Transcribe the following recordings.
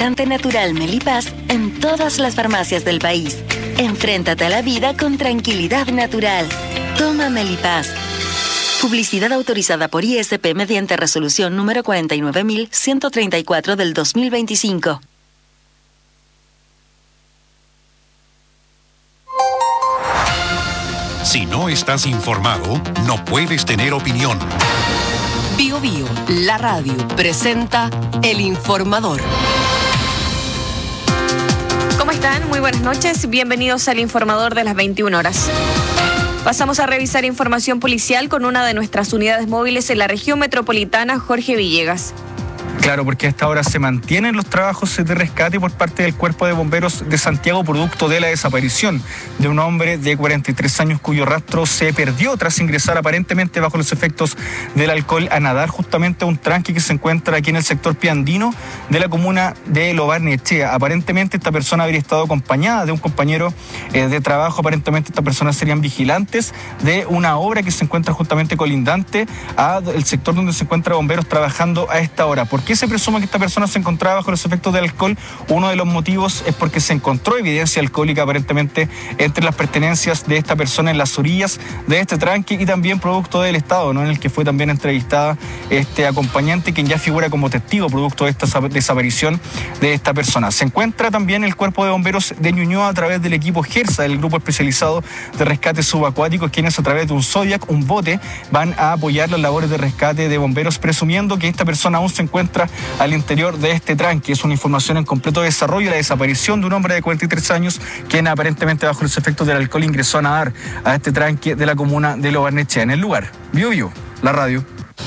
desinfectante natural Melipaz en todas las farmacias del país. Enfréntate a la vida con tranquilidad natural. Toma Melipaz. Publicidad autorizada por ISP mediante resolución número 49.134 del 2025. Si no estás informado, no puedes tener opinión. Bio Bio, la radio, presenta El Informador. ¿Cómo están? Muy buenas noches. Bienvenidos al Informador de las 21 horas. Pasamos a revisar información policial con una de nuestras unidades móviles en la región metropolitana, Jorge Villegas. Claro, porque a esta hora se mantienen los trabajos de rescate por parte del Cuerpo de Bomberos de Santiago, producto de la desaparición de un hombre de 43 años cuyo rastro se perdió tras ingresar aparentemente bajo los efectos del alcohol a nadar justamente a un tranque que se encuentra aquí en el sector piandino de la comuna de Lo Barnechea. Aparentemente esta persona habría estado acompañada de un compañero de trabajo. Aparentemente estas personas serían vigilantes de una obra que se encuentra justamente colindante al sector donde se encuentra bomberos trabajando a esta hora. ¿Por qué se presume que esta persona se encontraba bajo los efectos del alcohol? Uno de los motivos es porque se encontró evidencia alcohólica aparentemente entre las pertenencias de esta persona en las orillas de este tranque y también producto del estado, ¿no?, en el que fue también entrevistada este acompañante, quien ya figura como testigo producto de esta desaparición de esta persona. Se encuentra también el Cuerpo de Bomberos de Ñuñoa a través del equipo GERSA, del grupo especializado de rescate subacuáticos, quienes a través de un Zodiac, un bote, van a apoyar las labores de rescate de bomberos, presumiendo que esta persona aún se encuentra al interior de este tranque. Es una información en completo desarrollo, la desaparición de un hombre de 43 años quien aparentemente bajo los efectos del alcohol ingresó a nadar a este tranque de la comuna de Lo Barnechea. En el lugar, Bio Bio, la radio.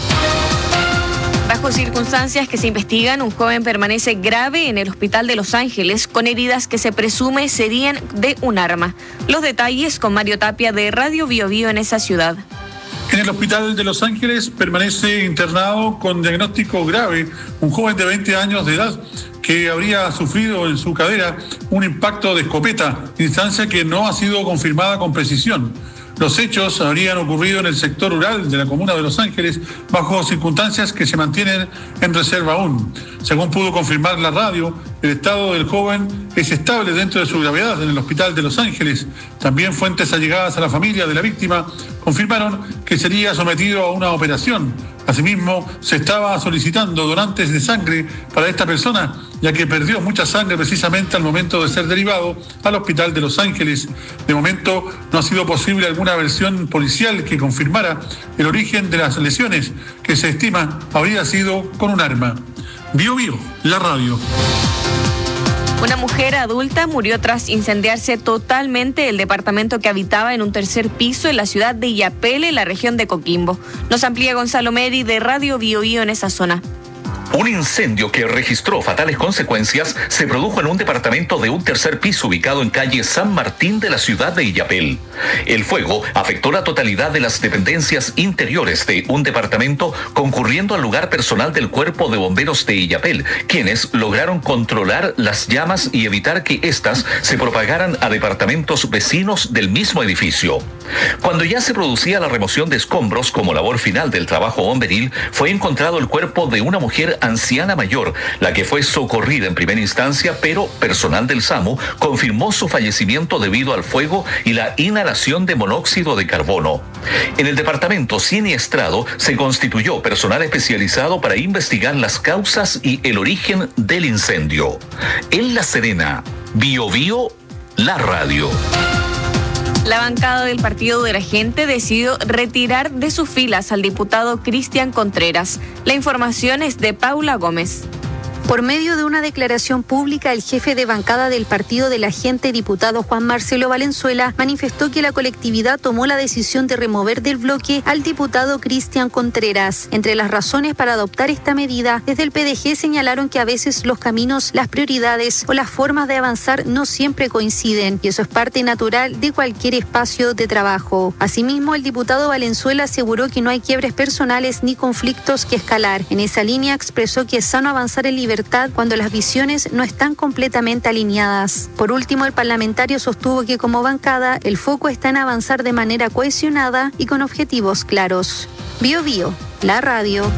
Bajo circunstancias que se investigan, un joven permanece grave en el hospital de Los Ángeles con heridas que se presume serían de un arma. Los detalles con Mario Tapia de Radio Bio Bio en esa ciudad. En el hospital de Los Ángeles permanece internado con diagnóstico grave un joven de 20 años de edad que habría sufrido en su cadera un impacto de escopeta, instancia que no ha sido confirmada con precisión. Los hechos habrían ocurrido en el sector rural de la comuna de Los Ángeles bajo circunstancias que se mantienen en reserva aún. Según pudo confirmar la radio, el estado del joven es estable dentro de su gravedad en el hospital de Los Ángeles. También fuentes allegadas a la familia de la víctima confirmaron que sería sometido a una operación. Asimismo, se estaba solicitando donantes de sangre para esta persona, ya que perdió mucha sangre precisamente al momento de ser derivado al hospital de Los Ángeles. De momento, no ha sido posible alguna versión policial que confirmara el origen de las lesiones, que se estima habría sido con un arma. Bio Bio, la radio. Una mujer adulta murió tras incendiarse totalmente el departamento que habitaba en un tercer piso en la ciudad de Illapel, en la región de Coquimbo. Nos amplía Gonzalo Meri de Radio Bio Bio en esa zona. Un incendio que registró fatales consecuencias se produjo en un departamento de un tercer piso ubicado en calle San Martín de la ciudad de Illapel. El fuego afectó la totalidad de las dependencias interiores de un departamento, concurriendo al lugar personal del Cuerpo de Bomberos de Illapel, quienes lograron controlar las llamas y evitar que éstas se propagaran a departamentos vecinos del mismo edificio. Cuando ya se producía la remoción de escombros como labor final del trabajo bomberil, fue encontrado el cuerpo de una mujer anciana mayor, la que fue socorrida en primera instancia, pero personal del SAMU confirmó su fallecimiento debido al fuego y la inhalación de monóxido de carbono. En el departamento siniestrado se constituyó personal especializado para investigar las causas y el origen del incendio. En La Serena, Bio Bio, la radio. La bancada del Partido de la Gente decidió retirar de sus filas al diputado Cristian Contreras. La información es de Paula Gómez. Por medio de una declaración pública, el jefe de bancada del Partido de la Gente, diputado Juan Marcelo Valenzuela, manifestó que la colectividad tomó la decisión de remover del bloque al diputado Cristian Contreras. Entre las razones para adoptar esta medida, desde el PDG señalaron que a veces los caminos, las prioridades o las formas de avanzar no siempre coinciden, y eso es parte natural de cualquier espacio de trabajo. Asimismo, el diputado Valenzuela aseguró que no hay quiebres personales ni conflictos que escalar. En esa línea expresó que es sano avanzar en libertad cuando las visiones no están completamente alineadas. Por último, el parlamentario sostuvo que como bancada el foco está en avanzar de manera cohesionada y con objetivos claros. Bio Bio, la radio.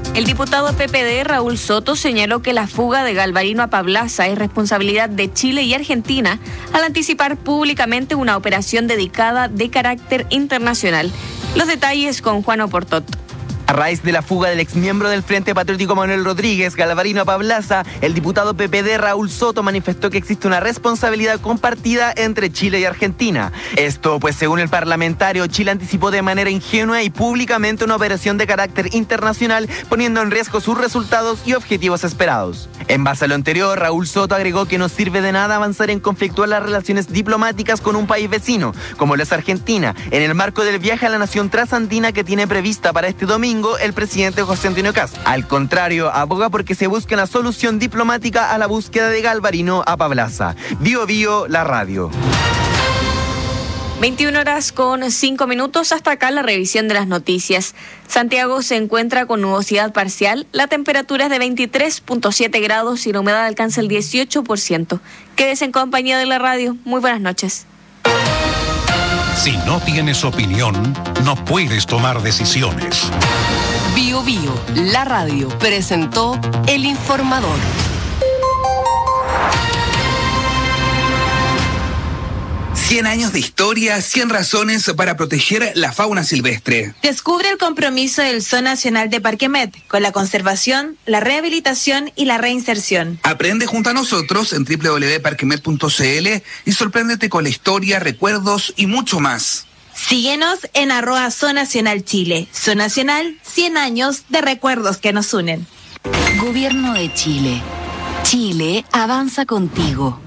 El diputado PPD Raúl Soto señaló que la fuga de Galvarino a Pablaza es responsabilidad de Chile y Argentina al anticipar públicamente una operación dedicada de carácter internacional. Los detalles con Juan Oportot. A raíz de la fuga del exmiembro del Frente Patriótico Manuel Rodríguez, Galvarino a Pablaza, el diputado PPD Raúl Soto manifestó que existe una responsabilidad compartida entre Chile y Argentina. Esto, pues según el parlamentario, Chile anticipó de manera ingenua y públicamente una operación de carácter internacional, poniendo en riesgo sus resultados y objetivos esperados. En base a lo anterior, Raúl Soto agregó que no sirve de nada avanzar en conflictuar las relaciones diplomáticas con un país vecino, como lo es Argentina, en el marco del viaje a la nación trasandina que tiene prevista para este domingo el presidente José Antonio Kast. Al contrario, aboga porque se busque una solución diplomática a la búsqueda de Galvarino a Pablaza. Bio Bio, la radio. 21:05. Hasta acá la revisión de las noticias. Santiago se encuentra con nubosidad parcial. La temperatura es de 23.7 grados y la humedad alcanza el 18%. Quédese en compañía de la radio. Muy buenas noches. Si no tienes opinión, no puedes tomar decisiones. Bio Bio, la radio, presentó El Informador. «100 años de historia, 100 razones para proteger la fauna silvestre». Descubre el compromiso del Zoo Nacional de Parque Met con la conservación, la rehabilitación y la reinserción. Aprende junto a nosotros en www.parquemet.cl y sorpréndete con la historia, recuerdos y mucho más. Síguenos en @Zoo Nacional Chile. Zoo Nacional, 100 años de recuerdos que nos unen. Gobierno de Chile. Chile avanza contigo.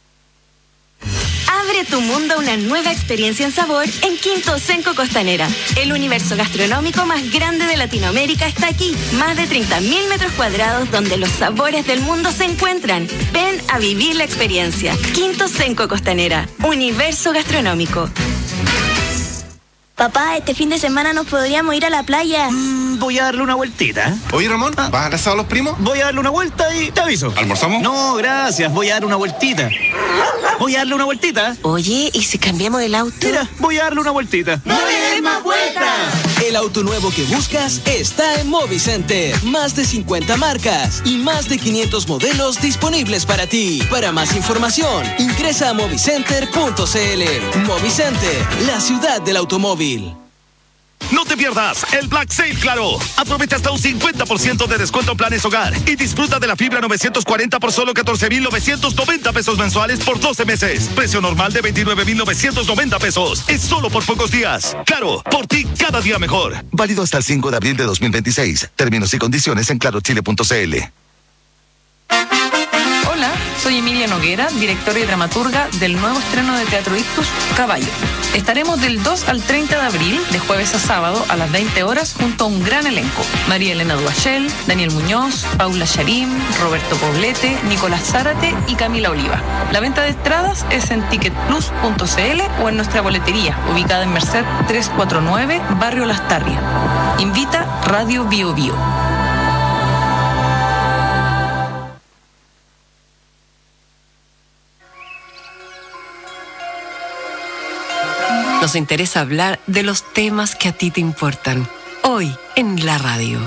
Abre tu mundo a una nueva experiencia en sabor en Quinto Senco Costanera. El universo gastronómico más grande de Latinoamérica está aquí. Más de 30.000 metros cuadrados donde los sabores del mundo se encuentran. Ven a vivir la experiencia. Quinto Senco Costanera. Universo gastronómico. Papá, este fin de semana nos podríamos ir a la playa. Voy a darle una vueltita. Oye, Ramón, ¿vas al asado a los primos? Voy a darle una vuelta y te aviso. ¿Almorzamos? No, gracias. Voy a darle una vueltita. Voy a darle una vueltita. Oye, ¿y si cambiamos el auto? Mira, voy a darle una vueltita. ¡No le des más vueltas! El auto nuevo que buscas está en Movicenter. Más de 50 marcas y más de 500 modelos disponibles para ti. Para más información, ingresa a movicenter.cl. Movicenter, la ciudad del automóvil. No te pierdas el Black Sale Claro. Aprovecha hasta un 50% de descuento en planes hogar y disfruta de la fibra 940 por solo 14,990 pesos mensuales por 12 meses. Precio normal de 29,990 pesos. Es solo por pocos días. Claro, por ti cada día mejor. Válido hasta el 5 de abril de 2026. Términos y condiciones en clarochile.cl. Hola, soy Emilia Noguera, directora y dramaturga del nuevo estreno de Teatro Ictus, Caballo. Estaremos del 2 al 30 de abril, de jueves a sábado, a las 20 horas, junto a un gran elenco. María Elena Duachel, Daniel Muñoz, Paula Charim, Roberto Poblete, Nicolás Zárate y Camila Oliva. La venta de entradas es en ticketplus.cl o en nuestra boletería, ubicada en Merced 349, Barrio Lastarria. Invita Radio Bio Bio. Nos interesa hablar de los temas que a ti te importan. Hoy en la radio.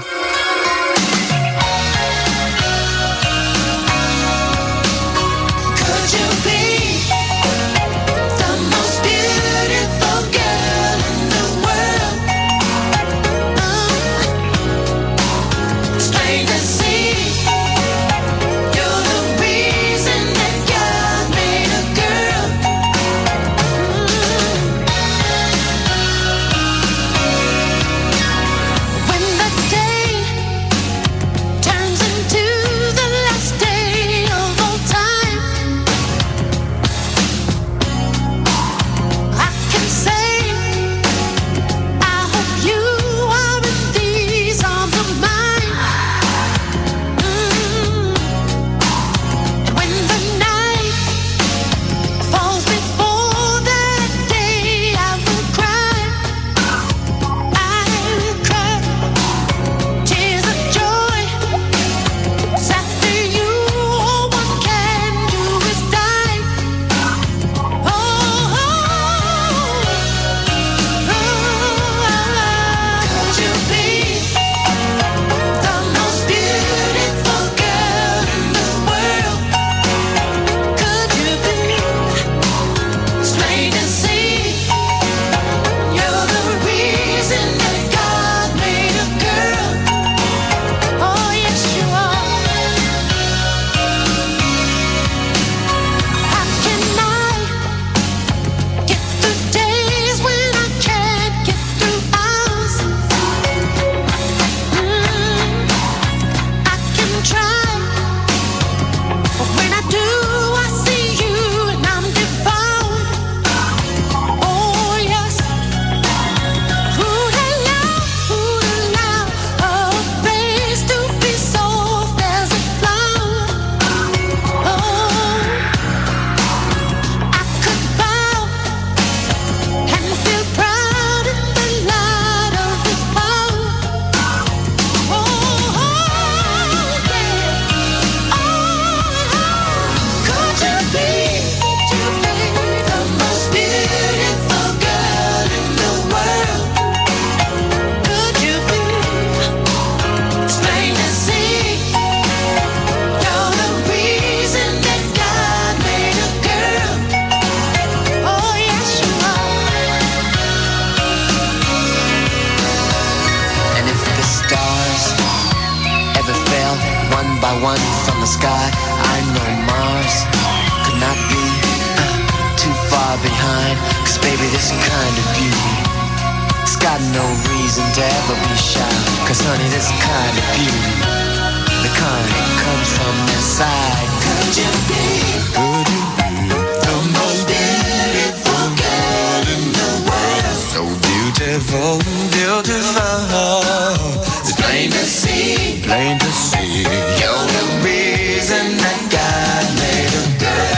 sky. I know Mars could not be too far behind, 'cause baby, this kind of beauty, it's got no reason to ever be shy. 'Cause honey, this kind of beauty, the kind that comes from inside. Could you be the most beautiful girl in the world? So beautiful, beautiful. It's plain to see, plain to see. You're the reason that God made a girl.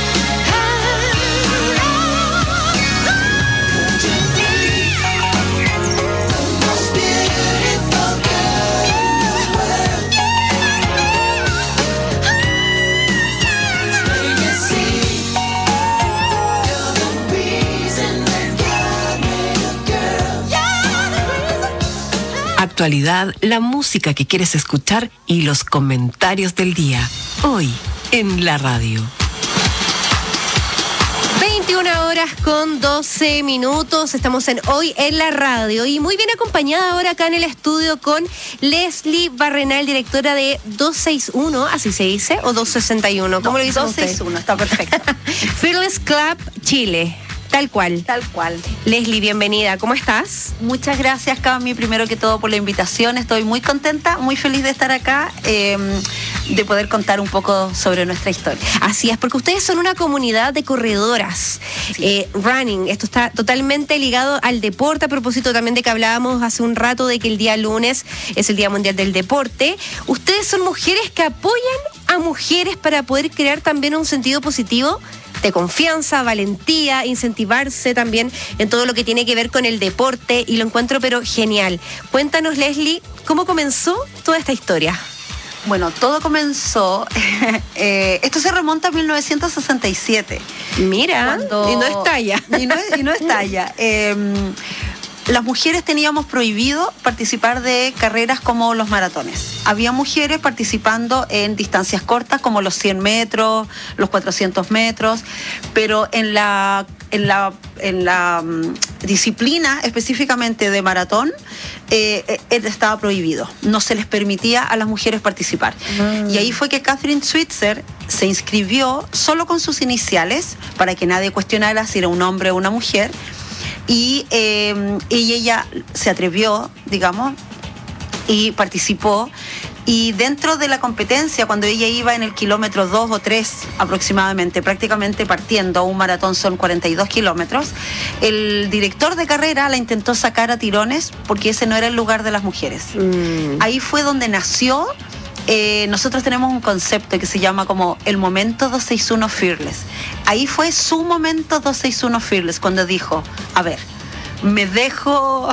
Actualidad, la música que quieres escuchar y los comentarios del día. Hoy en la radio. 21:12. Estamos en Hoy en la radio y muy bien acompañada ahora acá en el estudio con Leslie Barrenal, directora de 261, así se dice, o 261. ¿Cómo lo dicen 261, está perfecto. Fearless Club Chile. Tal cual. Tal cual. Leslie, bienvenida. ¿Cómo estás? Muchas gracias, Cami, primero que todo por la invitación. Estoy muy contenta, muy feliz de estar acá, de poder contar un poco sobre nuestra historia. Así es, porque ustedes son una comunidad de corredoras. Sí. Running, esto está totalmente ligado al deporte, a propósito también de que hablábamos hace un rato de que el día lunes es el Día Mundial del Deporte. Ustedes son mujeres que apoyan a mujeres para poder crear también un sentido positivo de confianza, valentía, incentivarse también en todo lo que tiene que ver con el deporte, y lo encuentro pero genial. Cuéntanos, Leslie, ¿cómo comenzó toda esta historia? Bueno, todo comenzó, esto se remonta a 1967. Mira, y no estalla. Y no estalla. Las mujeres teníamos prohibido participar de carreras como los maratones. Había mujeres participando en distancias cortas como los 100 metros, los 400 metros, pero en la disciplina específicamente de maratón estaba prohibido. No se les permitía a las mujeres participar. Y ahí fue que Catherine Switzer se inscribió solo con sus iniciales para que nadie cuestionara si era un hombre o una mujer. Y ella se atrevió, digamos, y participó. Y dentro de la competencia, cuando ella iba en el kilómetro 2 o 3 aproximadamente, prácticamente partiendo, un maratón son 42 kilómetros, el director de carrera la intentó sacar a tirones porque ese no era el lugar de las mujeres. Ahí fue donde nació. Nosotros tenemos un concepto que se llama como el momento 261 Fearless. Ahí fue su momento 261 Fearless, cuando dijo, a ver, me dejo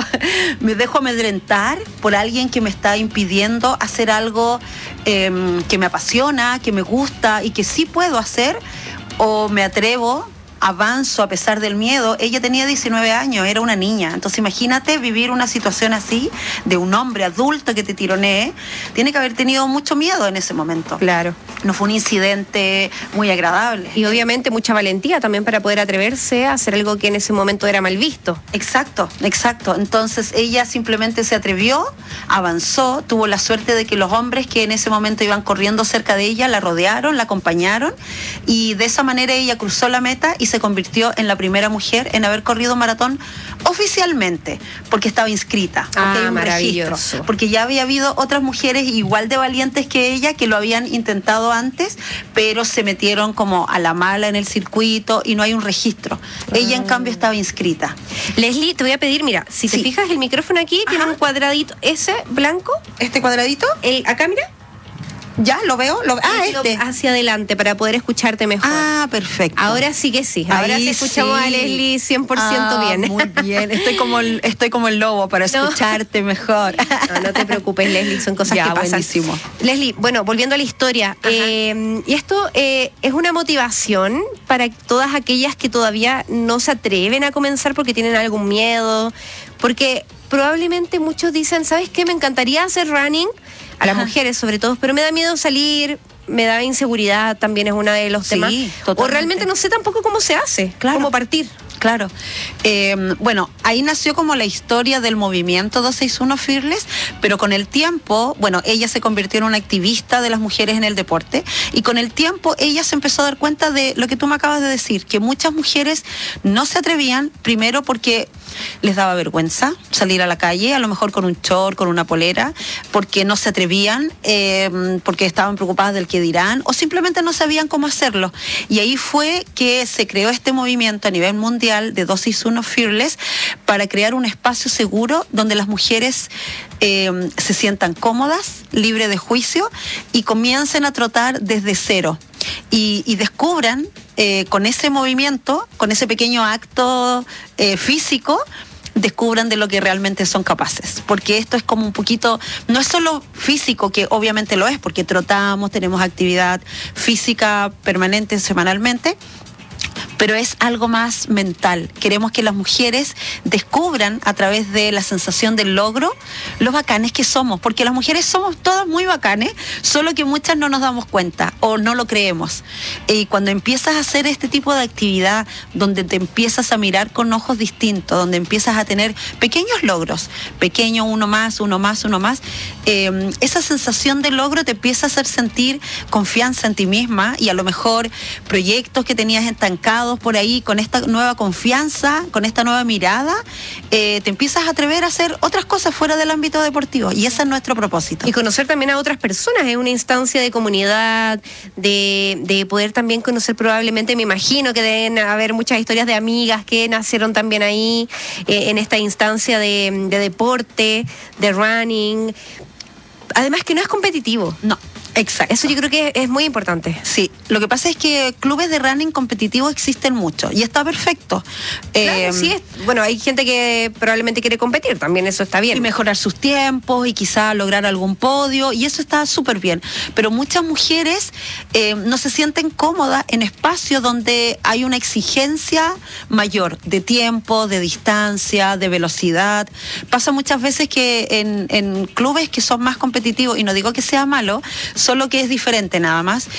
amedrentar por alguien que me está impidiendo hacer algo que me apasiona, que me gusta y que sí puedo hacer, o me atrevo, avanzo a pesar del miedo. Ella tenía 19 años, era una niña. Entonces imagínate vivir una situación así de un hombre adulto que te tironee. Tiene que haber tenido mucho miedo en ese momento. Claro. No fue un incidente muy agradable. Y obviamente mucha valentía también para poder atreverse a hacer algo que en ese momento era mal visto. Exacto, exacto. Entonces ella simplemente se atrevió, avanzó, tuvo la suerte de que los hombres que en ese momento iban corriendo cerca de ella la rodearon, la acompañaron, y de esa manera ella cruzó la meta y se convirtió en la primera mujer en haber corrido maratón oficialmente, porque estaba inscrita, porque hay un registro, porque ya había habido otras mujeres igual de valientes que ella que lo habían intentado antes, pero se metieron como a la mala en el circuito y no hay un registro. Ella en cambio estaba inscrita. Leslie, te voy a pedir, mira, si te fijas el micrófono aquí tiene un cuadradito, ese blanco. ¿Este cuadradito? Acá, mira. Ya, lo veo. Hacia adelante para poder escucharte mejor. Ah, perfecto. Ahora sí que sí. Ahora sí escuchamos a Leslie 100% bien. Muy bien. Estoy como el lobo para escucharte mejor. No te preocupes, Leslie, son cosas que pasan. Buenísimo. Leslie, bueno, volviendo a la historia, y esto es una motivación para todas aquellas que todavía no se atreven a comenzar porque tienen algún miedo, porque probablemente muchos dicen, ¿sabes qué? Me encantaría hacer running, a las mujeres sobre todo, pero me da miedo salir, me da inseguridad, también es uno de los temas. Totalmente. O realmente no sé tampoco cómo se hace, cómo partir. Claro. Bueno, ahí nació como la historia del movimiento 261 Fearless, pero con el tiempo, bueno, ella se convirtió en una activista de las mujeres en el deporte, y con el tiempo ella se empezó a dar cuenta de lo que tú me acabas de decir, que muchas mujeres no se atrevían, primero porque les daba vergüenza salir a la calle, a lo mejor con un short, con una polera, porque no se atrevían, porque estaban preocupadas del que dirán, o simplemente no sabían cómo hacerlo. Y ahí fue que se creó este movimiento a nivel mundial de 261 Fearless para crear un espacio seguro donde las mujeres se sientan cómodas, libres de juicio, y comiencen a trotar desde cero. Y descubran con ese movimiento, con ese pequeño acto físico, descubran de lo que realmente son capaces, porque esto es como un poquito, no es solo físico, que obviamente lo es, porque trotamos, tenemos actividad física permanente semanalmente, pero es algo más mental. Queremos que las mujeres descubran a través de la sensación del logro los bacanes que somos, porque las mujeres somos todas muy bacanes, solo que muchas no nos damos cuenta o no lo creemos. Y cuando empiezas a hacer este tipo de actividad, donde te empiezas a mirar con ojos distintos, donde empiezas a tener pequeños logros, pequeño, uno más, esa sensación de logro te empieza a hacer sentir confianza en ti misma, y a lo mejor proyectos que tenías estancados por ahí, con esta nueva confianza, con esta nueva mirada, te empiezas a atrever a hacer otras cosas fuera del ámbito deportivo, y ese es nuestro propósito. Y conocer también a otras personas, es una instancia de comunidad, de poder también conocer, probablemente, me imagino que deben haber muchas historias de amigas que nacieron también ahí, en esta instancia de deporte, de running. Además que no es competitivo. No. Exacto. Eso yo creo que es muy importante. Sí, lo que pasa es que clubes de running competitivos existen muchos y está perfecto. Claro, sí, bueno, hay gente que probablemente quiere competir, también eso está bien. Y mejorar sus tiempos y quizá lograr algún podio, y eso está súper bien. Pero muchas mujeres no se sienten cómodas en espacios donde hay una exigencia mayor de tiempo, de distancia, de velocidad. Pasa muchas veces que en clubes que son más competitivos, y no digo que sea malo, solo que es diferente nada más,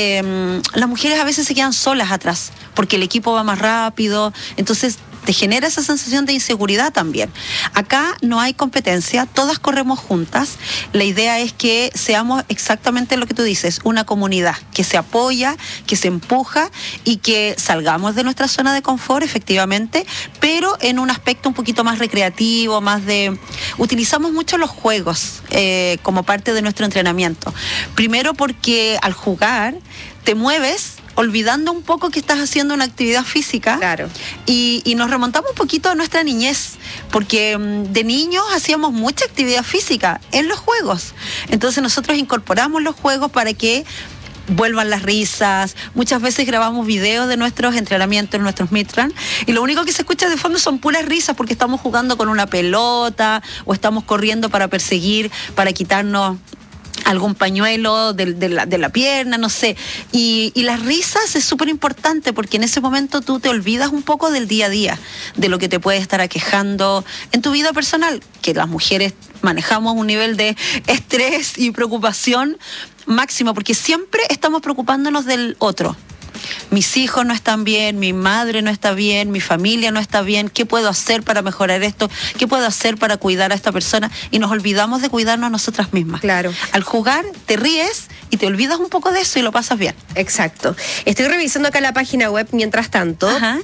las mujeres a veces se quedan solas atrás, porque el equipo va más rápido, entonces te genera esa sensación de inseguridad también. Acá no hay competencia, todas corremos juntas. La idea es que seamos exactamente lo que tú dices, una comunidad que se apoya, que se empuja, y que salgamos de nuestra zona de confort, efectivamente, pero en un aspecto un poquito más recreativo, más de... Utilizamos mucho los juegos como parte de nuestro entrenamiento. Primero porque al jugar te mueves olvidando un poco que estás haciendo una actividad física. Claro. Y nos remontamos un poquito a nuestra niñez, porque de niños hacíamos mucha actividad física en los juegos. Entonces nosotros incorporamos los juegos para que vuelvan las risas. Muchas veces grabamos videos de nuestros entrenamientos, nuestros midrun, y lo único que se escucha de fondo son puras risas, porque estamos jugando con una pelota o estamos corriendo para perseguir, para quitarnos algún pañuelo de la pierna, no sé. Y las risas es súper importante, porque en ese momento tú te olvidas un poco del día a día, de lo que te puede estar aquejando en tu vida personal, que las mujeres manejamos un nivel de estrés y preocupación máximo, porque siempre estamos preocupándonos del otro. Mis hijos no están bien, mi madre no está bien, mi familia no está bien, ¿qué puedo hacer para mejorar esto? ¿Qué puedo hacer para cuidar a esta persona? Y nos olvidamos de cuidarnos a nosotras mismas. Claro. Al jugar te ríes y te olvidas un poco de eso y lo pasas bien. Exacto. Estoy revisando acá la página web mientras tanto,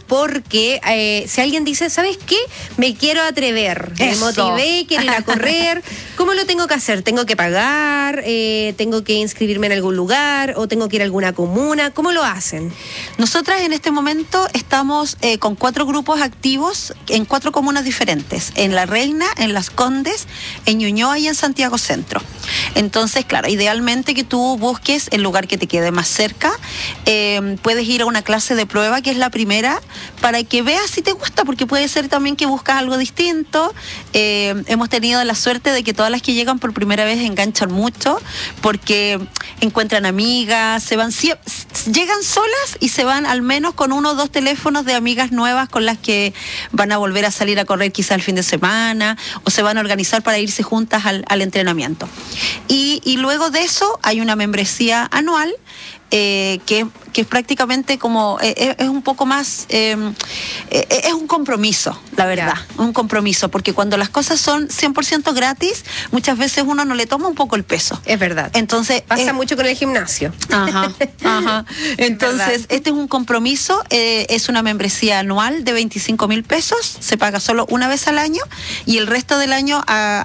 porque si alguien dice, ¿sabes qué? Me quiero atrever, me motivé, quiero ir a correr, ¿cómo lo tengo que hacer? ¿Tengo que pagar? ¿Tengo que inscribirme en algún lugar? ¿O tengo que ir a alguna comuna? ¿Cómo lo hacen? Nosotras en este momento estamos con 4 grupos activos en 4 comunas diferentes, en La Reina, en Las Condes, en Ñuñoa y en Santiago Centro. Entonces, claro, idealmente que tú busques el lugar que te quede más cerca. Puedes ir a una clase de prueba, que es la primera, para que veas si te gusta, porque puede ser también que buscas algo distinto. Hemos tenido la suerte de que todas las que llegan por primera vez enganchan mucho, porque encuentran amigas, llegan solas y se van al menos con 1 o 2 teléfonos de amigas nuevas con las que van a volver a salir a correr quizá el fin de semana, o se van a organizar para irse juntas al entrenamiento. Y luego de eso hay una membresía anual que porque es prácticamente como, es un poco más, es un compromiso, la verdad, un compromiso, porque cuando las cosas son 100% gratis, muchas veces uno no le toma un poco el peso. Es verdad. Entonces pasa mucho con el gimnasio. Ajá. Entonces, este es un compromiso, es una membresía anual de 25,000 pesos, se paga solo una vez al año y el resto del año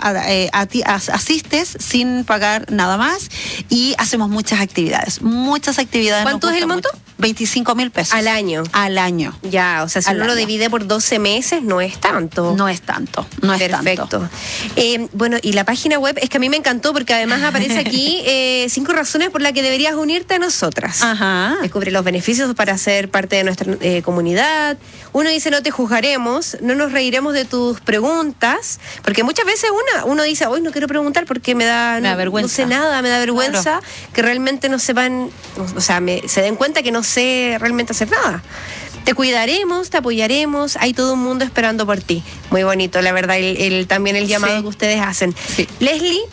asistes sin pagar nada más y hacemos muchas actividades. ¿Cuánto es el monto? 25,000 pesos. ¿Al año? Al año. Ya, o sea, si uno lo divide por 12 meses, no es tanto. No es tanto, no es Perfecto. tanto. Bueno, y la página web, es que a mí me encantó porque además aparece aquí 5 razones por las que deberías unirte a nosotras. Ajá. Descubre los beneficios para ser parte de nuestra comunidad. Uno dice, no te juzgaremos, no nos reiremos de tus preguntas, porque muchas veces uno dice, hoy no quiero preguntar porque me da vergüenza. No sé nada, me da vergüenza que realmente no sepan, o sea, se den cuenta que no sé realmente hacer nada. Te cuidaremos, te apoyaremos, hay todo un mundo esperando por ti. Muy bonito, la verdad, también el llamado que ustedes hacen. Sí. Leslie,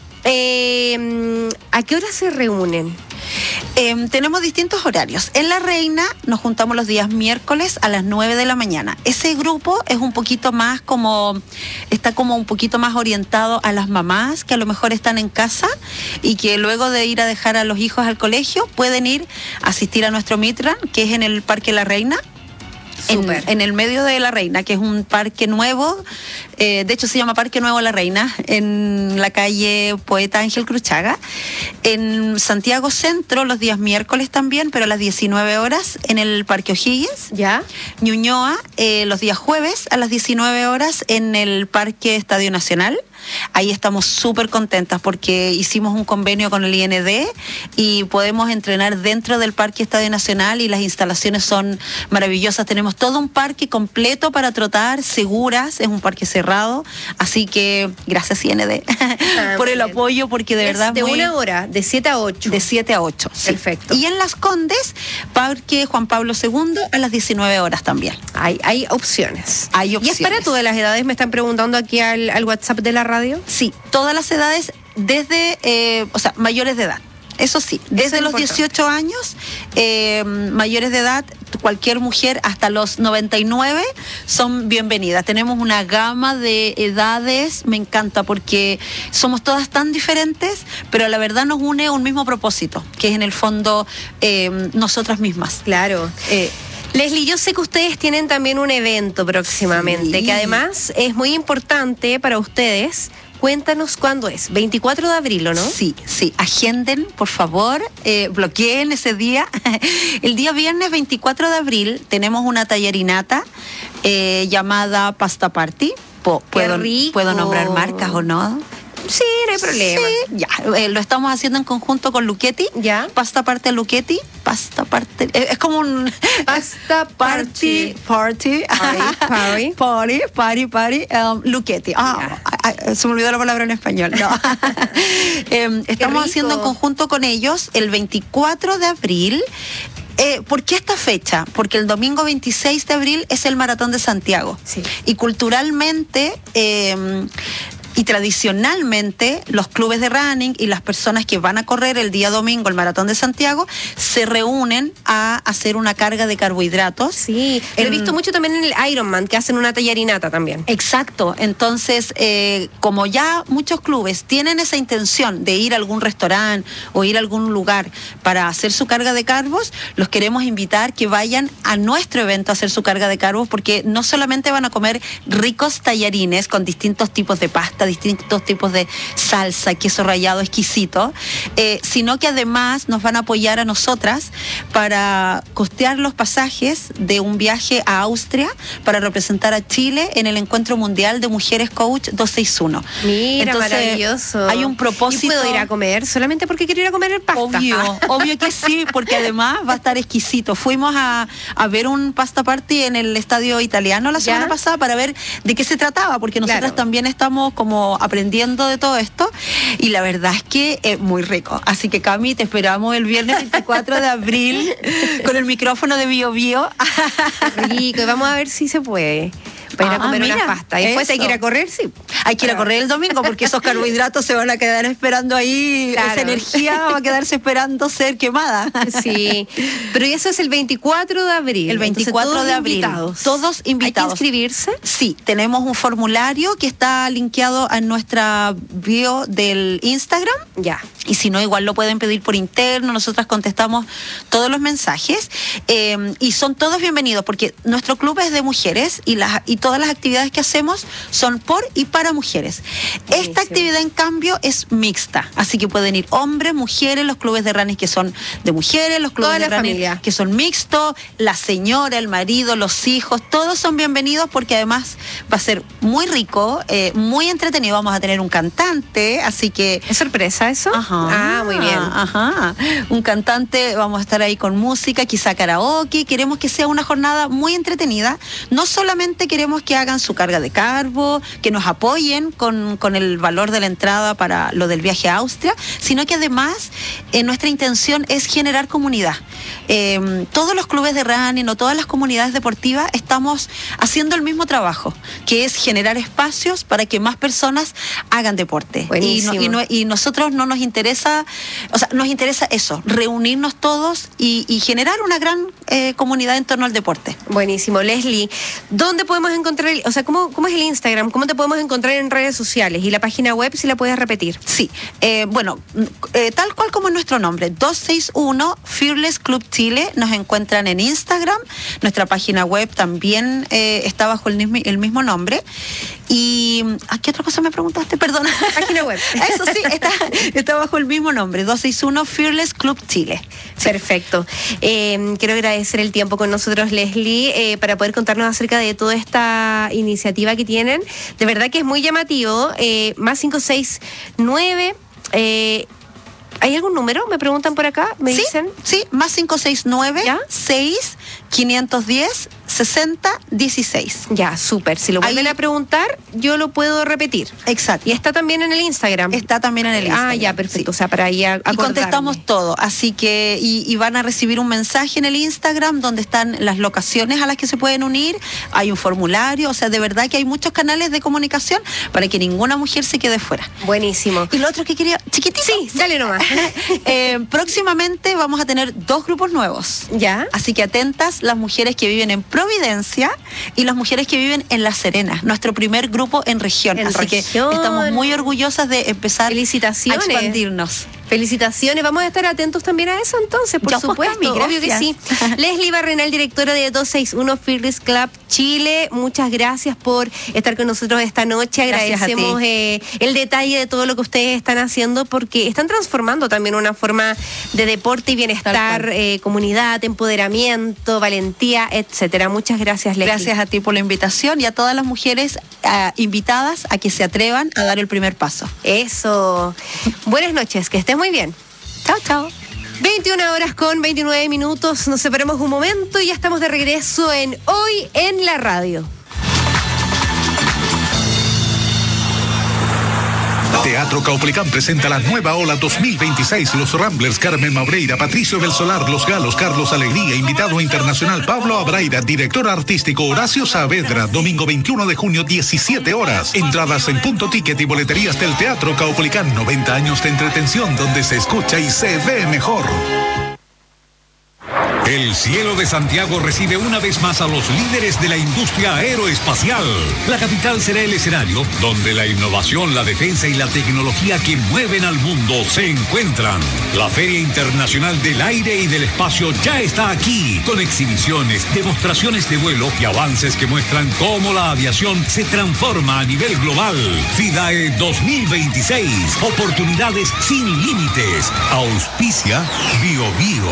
¿a qué hora se reúnen? Tenemos distintos horarios. En La Reina nos juntamos los días miércoles a las 9 de la mañana. Ese grupo es un poquito más está como un poquito más orientado a las mamás que a lo mejor están en casa y que luego de ir a dejar a los hijos al colegio pueden ir a asistir a nuestro Meet Run, que es en el Parque La Reina. En el medio de La Reina, que es un parque nuevo, de hecho se llama Parque Nuevo La Reina, en la calle Poeta Ángel Cruchaga, en Santiago Centro los días miércoles también, pero a las 19 horas en el Parque O'Higgins, Ñuñoa los días jueves a las 19 horas en el Parque Estadio Nacional. Ahí estamos súper contentas porque hicimos un convenio con el IND y podemos entrenar dentro del Parque Estadio Nacional y las instalaciones son maravillosas. Tenemos todo un parque completo para trotar, seguras, es un parque cerrado, así que gracias IND por el apoyo, porque de verdad de una hora, de 7 a 8. De 7 a 8, sí. Perfecto. Y en Las Condes, Parque Juan Pablo II a las 19 horas también. Hay opciones. Hay opciones. ¿Y es para todas las edades? Me están preguntando aquí al WhatsApp de la radio. Sí, todas las edades desde, mayores de edad. Eso sí, desde los 18 años, mayores de edad, cualquier mujer hasta los 99 son bienvenidas. Tenemos una gama de edades, me encanta porque somos todas tan diferentes, pero la verdad nos une un mismo propósito, que es en el fondo nosotras mismas. Claro. Leslie, yo sé que ustedes tienen también un evento próximamente, que además es muy importante para ustedes. Cuéntanos cuándo es, 24 de abril, ¿o no? Sí, agenden, por favor, bloqueen ese día. El día viernes 24 de abril tenemos una tallarinata llamada Pasta Party. ¿Puedo nombrar marcas o no? Sí, no hay problema. Sí, ya. Lo estamos haciendo en conjunto con Luchetti. Ya. Pasta Party Luchetti. Pasta Party. Es como un. Pasta Party. Party. Luchetti. Se me olvidó la palabra en español. No. Estamos haciendo en conjunto con ellos el 24 de abril. ¿Por qué esta fecha? Porque el domingo 26 de abril es el Maratón de Santiago. Sí. Y culturalmente y tradicionalmente los clubes de running y las personas que van a correr el día domingo el Maratón de Santiago se reúnen a hacer una carga de carbohidratos. Sí, lo he visto mucho también en el Ironman, que hacen una tallarinata también. Exacto, entonces como ya muchos clubes tienen esa intención de ir a algún restaurante o ir a algún lugar para hacer su carga de carbos, los queremos invitar que vayan a nuestro evento a hacer su carga de carbos, porque no solamente van a comer ricos tallarines con distintos tipos de pasta, distintos tipos de salsa, queso rallado exquisito, sino que además nos van a apoyar a nosotras para costear los pasajes de un viaje a Austria para representar a Chile en el Encuentro Mundial de Mujeres Coach 261. Mira, entonces, maravilloso. Hay un propósito. ¿Y puedo ir a comer solamente porque quiero ir a comer el pasta? Obvio que sí, porque además va a estar exquisito. Fuimos a ver un pasta party en el Estadio Italiano la semana pasada para ver de qué se trataba, porque nosotras también estamos como aprendiendo de todo esto y la verdad es que es muy rico. Así que Cami, te esperamos el viernes 24 de abril con el micrófono de Bio Bio. Rico, y vamos a ver si se puede. Para ir a comer una pasta. Y después hay que ir a correr, sí. Hay que ir a correr el domingo porque esos carbohidratos se van a quedar esperando ahí. Claro. Esa energía va a quedarse esperando ser quemada. Sí. Pero eso es el 24 de abril. El 24 de abril. Todos invitados. ¿Hay que inscribirse? Sí, tenemos un formulario que está linkeado en nuestra bio del Instagram. Ya. Y si no, igual lo pueden pedir por interno. Nosotras contestamos todos los mensajes. Y son todos bienvenidos porque nuestro club es de mujeres y todas las actividades que hacemos son por y para mujeres. Buenísimo. Esta actividad, en cambio, es mixta. Así que pueden ir hombres, mujeres, los clubes de running que son de mujeres, los clubes de running que son mixtos, la señora, el marido, los hijos, todos son bienvenidos porque además va a ser muy rico, muy entretenido. Vamos a tener un cantante, así que... ¿Es sorpresa eso? Ajá. Muy bien. Ajá. Un cantante, vamos a estar ahí con música, quizá karaoke. Queremos que sea una jornada muy entretenida. No solamente queremos que hagan su carga de carbo, que nos apoyen con el valor de la entrada para lo del viaje a Austria, sino que además nuestra intención es generar comunidad. Todos los clubes de running o todas las comunidades deportivas estamos haciendo el mismo trabajo, que es generar espacios para que más personas hagan deporte. Y nosotros no nos interesa, o sea, nos interesa eso, reunirnos todos y generar una gran comunidad en torno al deporte. Buenísimo. Leslie, ¿dónde podemos encontrar, o sea, cómo es el Instagram? ¿Cómo te podemos encontrar en redes sociales? Y la página web, si la puedes repetir. Sí, tal cual como es nuestro nombre, 261 Fearless Club Chile, nos encuentran en Instagram. Nuestra página web también está bajo el mismo nombre. Y ¿qué otra cosa me preguntaste? Perdón. Página web. Eso sí, está bajo el mismo nombre, 261 Fearless Club Chile. Perfecto. Quiero agradecer el tiempo con nosotros, Leslie, para poder contarnos acerca de toda esta iniciativa que tienen. De verdad que es muy llamativo. Más 569. ¿Hay algún número? Me preguntan por acá, me dicen. Sí, más 569 6 510 6016. Ya, súper. Si lo vuelven a preguntar, yo lo puedo repetir. Exacto. Y está también en el Instagram. Está también en el Instagram. Ah, ya, perfecto. Sí. O sea, para ahí acordarme. Y contestamos todo. Así que, y van a recibir un mensaje en el Instagram donde están las locaciones a las que se pueden unir. Hay un formulario. O sea, de verdad que hay muchos canales de comunicación para que ninguna mujer se quede fuera. Buenísimo. Y lo otro que quería, chiquitito. Sí, dale nomás. Próximamente vamos a tener 2 grupos nuevos. Ya. Así que atentas las mujeres que viven en Providencia y las mujeres que viven en La Serena, nuestro primer grupo en región. Que estamos muy orgullosas de empezar a expandirnos. Felicitaciones, vamos a estar atentos también a eso entonces, por supuesto, obvio que sí. Leslie Barrenal, directora de 261 Fearless Club Chile, muchas gracias por estar con nosotros esta noche. Agradecemos el detalle de todo lo que ustedes están haciendo porque están transformando también una forma de deporte y bienestar, comunidad, empoderamiento, valentía, etcétera. Muchas gracias, Leslie. Gracias a ti por la invitación y a todas las mujeres invitadas a que se atrevan a dar el primer paso. Eso. Buenas noches, que estén muy bien. Chao, chao. 21:29. Nos separamos un momento y ya estamos de regreso en Hoy en la Radio. Teatro Caupolicán presenta la nueva ola 2026. Los Ramblers, Carmen Maureira, Patricio del Solar, Los Galos, Carlos Alegría, invitado internacional Pablo Abraira, director artístico Horacio Saavedra, domingo 21 de junio, 17 horas. Entradas en Punto Ticket y boleterías del Teatro Caupolicán. 90 años de entretención donde se escucha y se ve mejor. El cielo de Santiago recibe una vez más a los líderes de la industria aeroespacial. La capital será el escenario donde la innovación, la defensa y la tecnología que mueven al mundo se encuentran. La Feria Internacional del Aire y del Espacio ya está aquí, con exhibiciones, demostraciones de vuelo y avances que muestran cómo la aviación se transforma a nivel global. FIDAE 2026, oportunidades sin límites. Auspicia BioBio.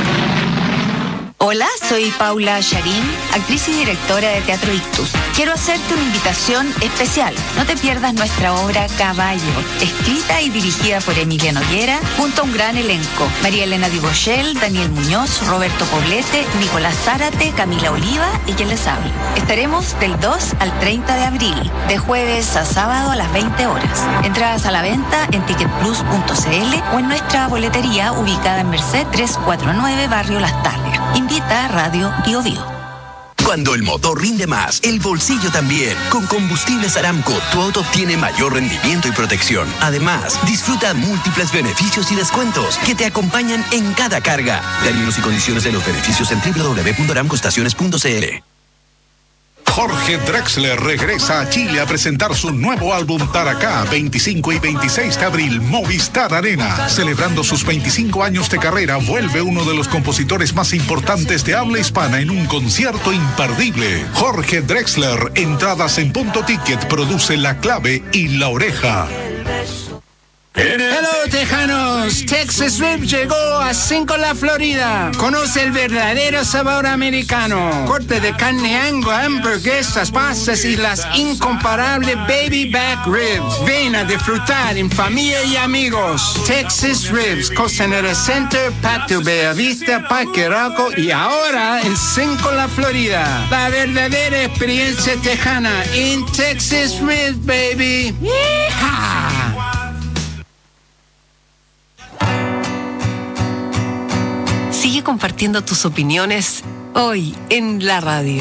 Hola, soy Paula Charín, actriz y directora de Teatro Ictus. Quiero hacerte una invitación especial. No te pierdas nuestra obra Caballo, escrita y dirigida por Emilia Noguera, junto a un gran elenco. María Elena Dibochel, Daniel Muñoz, Roberto Poblete, Nicolás Zárate, Camila Oliva y quien les habla. Estaremos del 2 al 30 de abril, de jueves a sábado a las 20 horas. Entradas a la venta en ticketplus.cl o en nuestra boletería ubicada en Merced 349, Barrio Las Tarrias. Invita a Radio BioBio. Cuando el motor rinde más, el bolsillo también. Con Combustibles Aramco, tu auto tiene mayor rendimiento y protección. Además, disfruta múltiples beneficios y descuentos que te acompañan en cada carga. Términos y condiciones de los beneficios en www.aramcoestaciones.cl. Jorge Drexler regresa a Chile a presentar su nuevo álbum Taracá, 25 y 26 de abril, Movistar Arena. Celebrando sus 25 años de carrera, vuelve uno de los compositores más importantes de habla hispana en un concierto imperdible. Jorge Drexler, entradas en Punto Ticket, produce La Clave y La Oreja. Hello, tejanos. Texas Rib llegó a Cinco La Florida. Conoce el verdadero sabor americano. Corte de carne Angus, hamburguesas, pastas y las incomparables baby back ribs. Ven a disfrutar en familia y amigos. Texas Ribs, Costanera Center, Patio Bellavista, Parque Arauco y ahora en Cinco La Florida. La verdadera experiencia tejana en Texas Ribs, baby. ¡Yeehaw! Sigue compartiendo tus opiniones hoy en la radio.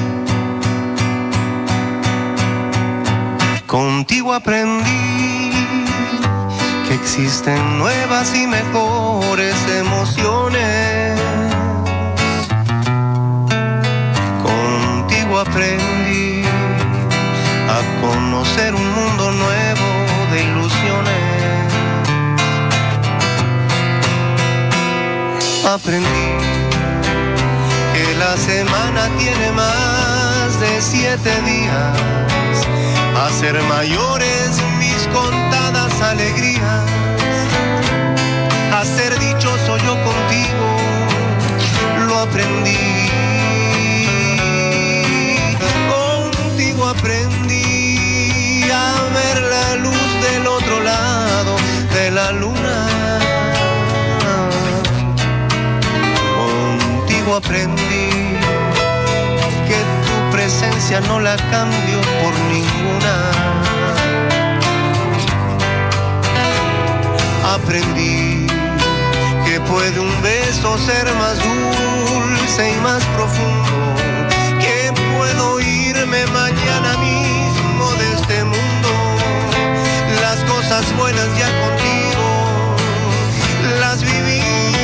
Contigo aprendí que existen nuevas y mejores emociones. Contigo aprendí a conocer un mundo nuevo de ilusiones. Aprendí que la semana tiene más de 7 días, a ser mayores mis contadas alegrías, a ser dichoso yo contigo, lo aprendí. Contigo aprendí a ver la luz del otro lado de la luna. Aprendí que tu presencia no la cambio por ninguna. Aprendí que puede un beso ser más dulce y más profundo, que puedo irme mañana mismo de este mundo. Las cosas buenas ya contigo las viví.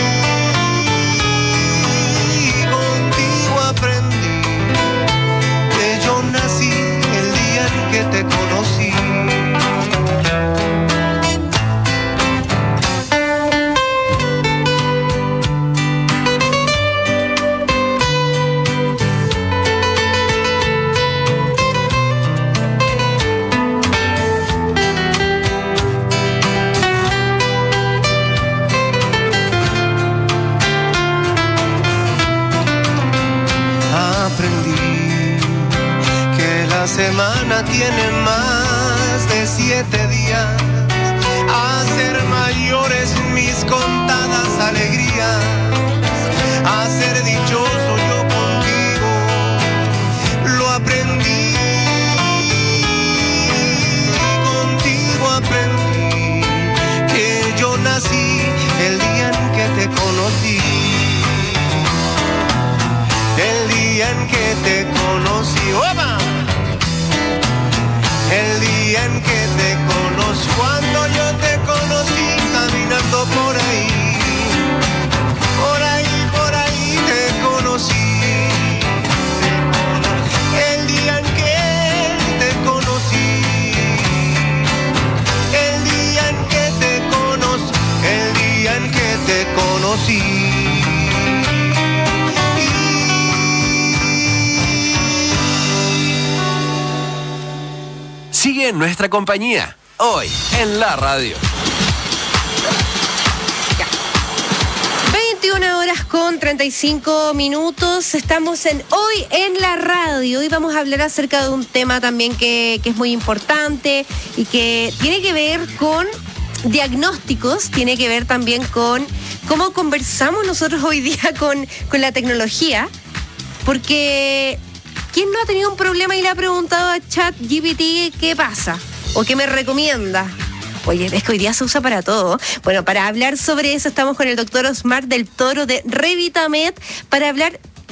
Que te conocí. La semana tiene más de 7 días, a ser mayores mis contadas alegrías, a ser dichoso yo contigo, lo aprendí. Contigo aprendí que yo nací el día en que te conocí. El día en que te conocí. ¡Opa! El día en que te conocí, cuando yo te conocí, caminando por ahí te conocí. El día en que te conocí, el día en que te conocí, el día en que te conocí. Sigue en nuestra compañía, hoy en la radio. 21:35. Estamos en Hoy en la Radio. Hoy vamos a hablar acerca de un tema también que es muy importante y que tiene que ver con diagnósticos, tiene que ver también con cómo conversamos nosotros hoy día con la tecnología, porque ¿quién no ha tenido un problema y le ha preguntado a ChatGPT qué pasa o qué me recomienda? Oye, es que hoy día se usa para todo. Bueno, para hablar sobre eso estamos con el doctor Osmar del Toro de Revitamed para hablar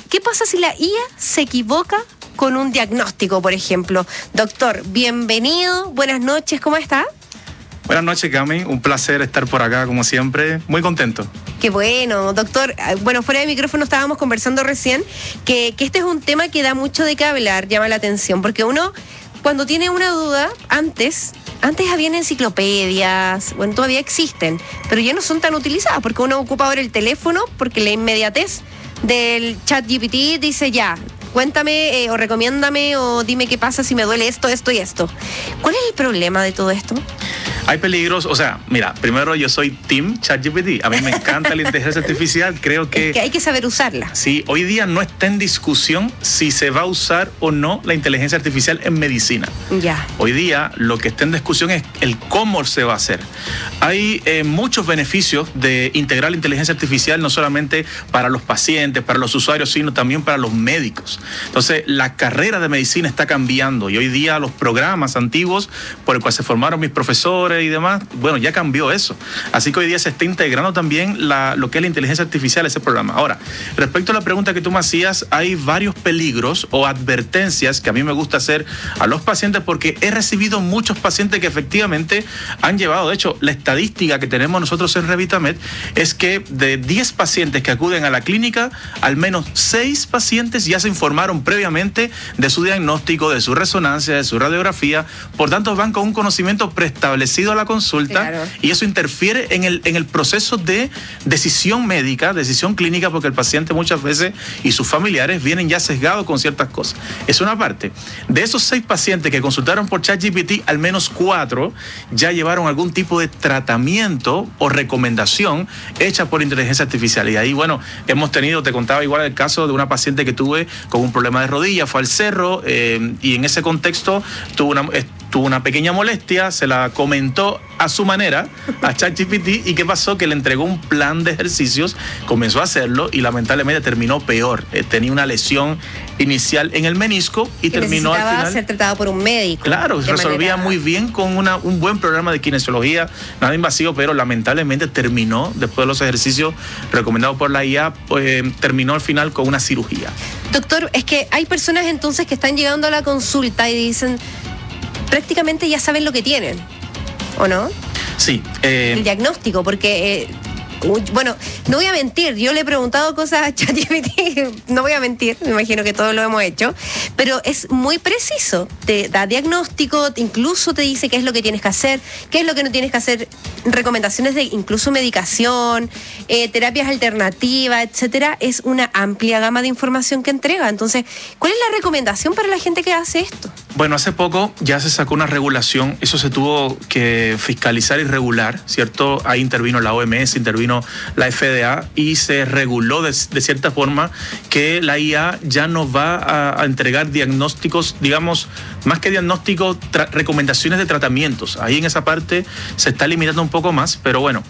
¿qué pasa si la IA se equivoca con un diagnóstico, por ejemplo? Doctor, bienvenido, buenas noches, ¿cómo está? Buenas noches, Cami. Un placer estar por acá, como siempre. Muy contento. Qué bueno, doctor. Bueno, fuera de micrófono estábamos conversando recién que este es un tema que da mucho de qué hablar, llama la atención, porque uno, cuando tiene una duda, antes habían enciclopedias, bueno, todavía existen, pero ya no son tan utilizadas, porque uno ocupa ahora el teléfono, porque la inmediatez del ChatGPT dice ya, cuéntame o recomiéndame o dime qué pasa si me duele esto, esto y esto. ¿Cuál es el problema de todo esto? Hay peligros, o sea, mira, primero yo soy Team ChatGPT. A mí me encanta la inteligencia artificial, creo que... Es que hay que saber usarla. Sí, hoy día no está en discusión si se va a usar o no la inteligencia artificial en medicina. Ya. Hoy día lo que está en discusión es el cómo se va a hacer. Hay muchos beneficios de integrar la inteligencia artificial, no solamente para los pacientes, para los usuarios, sino también para los médicos. Entonces, la carrera de medicina está cambiando y hoy día los programas antiguos por el cual se formaron mis profesores y demás, bueno, ya cambió eso. Así que hoy día se está integrando también lo que es la inteligencia artificial a ese programa. Ahora, respecto a la pregunta que tú me hacías, hay varios peligros o advertencias que a mí me gusta hacer a los pacientes porque he recibido muchos pacientes que efectivamente han llevado, de hecho, la estadística que tenemos nosotros en Revitamed es que de 10 pacientes que acuden a la clínica, al menos 6 pacientes ya se informaron previamente de su diagnóstico, de su resonancia, de su radiografía, por tanto van con un conocimiento preestablecido a la consulta, claro. Y eso interfiere en el proceso de decisión médica, decisión clínica, porque el paciente muchas veces y sus familiares vienen ya sesgados con ciertas cosas. Es una parte. De esos 6 pacientes que consultaron por ChatGPT, al menos 4 ya llevaron algún tipo de tratamiento o recomendación hecha por inteligencia artificial. Y ahí, bueno, hemos tenido, te contaba igual el caso de una paciente que tuve con un problema de rodilla, fue al cerro y en ese contexto tuvo una pequeña molestia, se la comentó a su manera a ChatGPT y ¿qué pasó? Que le entregó un plan de ejercicios, comenzó a hacerlo y lamentablemente terminó peor. Tenía una lesión inicial en el menisco y terminó al final ser tratado por un médico. Claro, resolvía muy bien con un buen programa de kinesiología, nada invasivo, pero lamentablemente terminó, después de los ejercicios recomendados por la IA, terminó al final con una cirugía. Doctor, es que hay personas entonces que están llegando a la consulta y dicen, prácticamente ya saben lo que tienen, ¿o no? Sí. El diagnóstico, porque, bueno, no voy a mentir, yo le he preguntado cosas a ChatGPT, no voy a mentir, me imagino que todos lo hemos hecho, pero es muy preciso, te da diagnóstico, incluso te dice qué es lo que tienes que hacer, qué es lo que no tienes que hacer, recomendaciones de incluso medicación, terapias alternativas, etcétera. Es una amplia gama de información que entrega. Entonces, ¿cuál es la recomendación para la gente que hace esto? Bueno, hace poco ya se sacó una regulación, eso se tuvo que fiscalizar y regular, ¿cierto? Ahí intervino la OMS, intervino la FDA y se reguló de cierta forma que la IA ya no va a entregar diagnósticos, digamos, más que diagnósticos, recomendaciones de tratamientos. Ahí en esa parte se está limitando un poco más, pero bueno,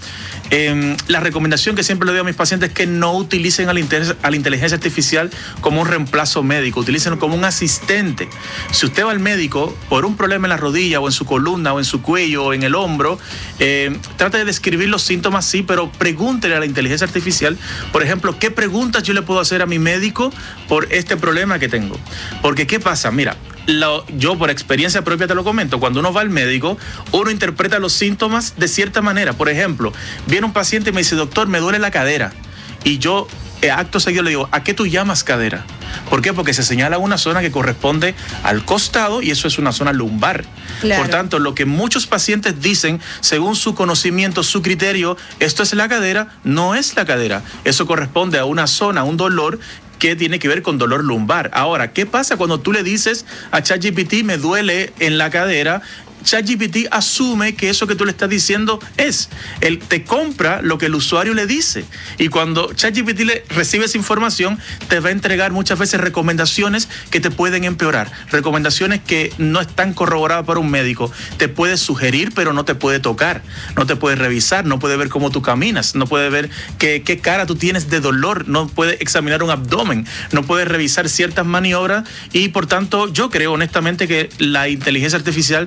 la recomendación que siempre le doy a mis pacientes es que no utilicen a la inteligencia artificial como un reemplazo médico, utilicen como un asistente. Si usted va al médico por un problema en la rodilla o en su columna o en su cuello o en el hombro, trate de describir los síntomas, sí, pero pregúntele a la inteligencia artificial, por ejemplo, ¿qué preguntas yo le puedo hacer a mi médico por este problema que tengo? Porque ¿qué pasa? Mira, yo por experiencia propia te lo comento, cuando uno va al médico, uno interpreta los síntomas de cierta manera. Por ejemplo, viene un paciente y me dice, doctor, me duele la cadera. Y yo, acto seguido, le digo, ¿a qué tú llamas cadera? ¿Por qué? Porque se señala una zona que corresponde al costado y eso es una zona lumbar. Claro. Por tanto, lo que muchos pacientes dicen, según su conocimiento, su criterio, esto es la cadera, no es la cadera. Eso corresponde a una zona, a un dolor que tiene que ver con dolor lumbar. Ahora, ¿qué pasa cuando tú le dices a ChatGPT, me duele en la cadera? ChatGPT asume que eso que tú le estás diciendo él te compra lo que el usuario le dice, y cuando ChatGPT le recibe esa información te va a entregar muchas veces recomendaciones que te pueden empeorar, recomendaciones que no están corroboradas por un médico. Te puede sugerir pero no te puede tocar, no te puede revisar, no puede ver cómo tú caminas, no puede ver qué cara tú tienes de dolor, no puede examinar un abdomen, no puede revisar ciertas maniobras, y por tanto yo creo honestamente que la inteligencia artificial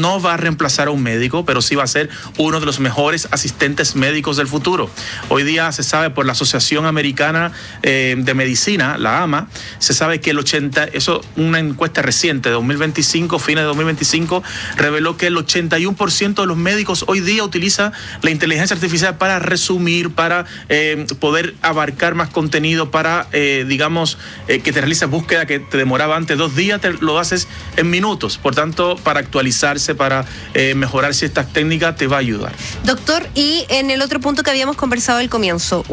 no va a reemplazar a un médico, pero sí va a ser uno de los mejores asistentes médicos del futuro. Hoy día se sabe por la Asociación Americana de Medicina, la AMA, se sabe que una encuesta reciente de 2025, fines de 2025, reveló que el 81% de los médicos hoy día utiliza la inteligencia artificial para resumir, para poder abarcar más contenido, para, que te realices búsqueda que te demoraba antes 2 días, te lo haces en minutos. Por tanto, para actualizarse, para mejorar ciertas técnicas, te va a ayudar. Doctor, y en el otro punto que habíamos conversado al comienzo,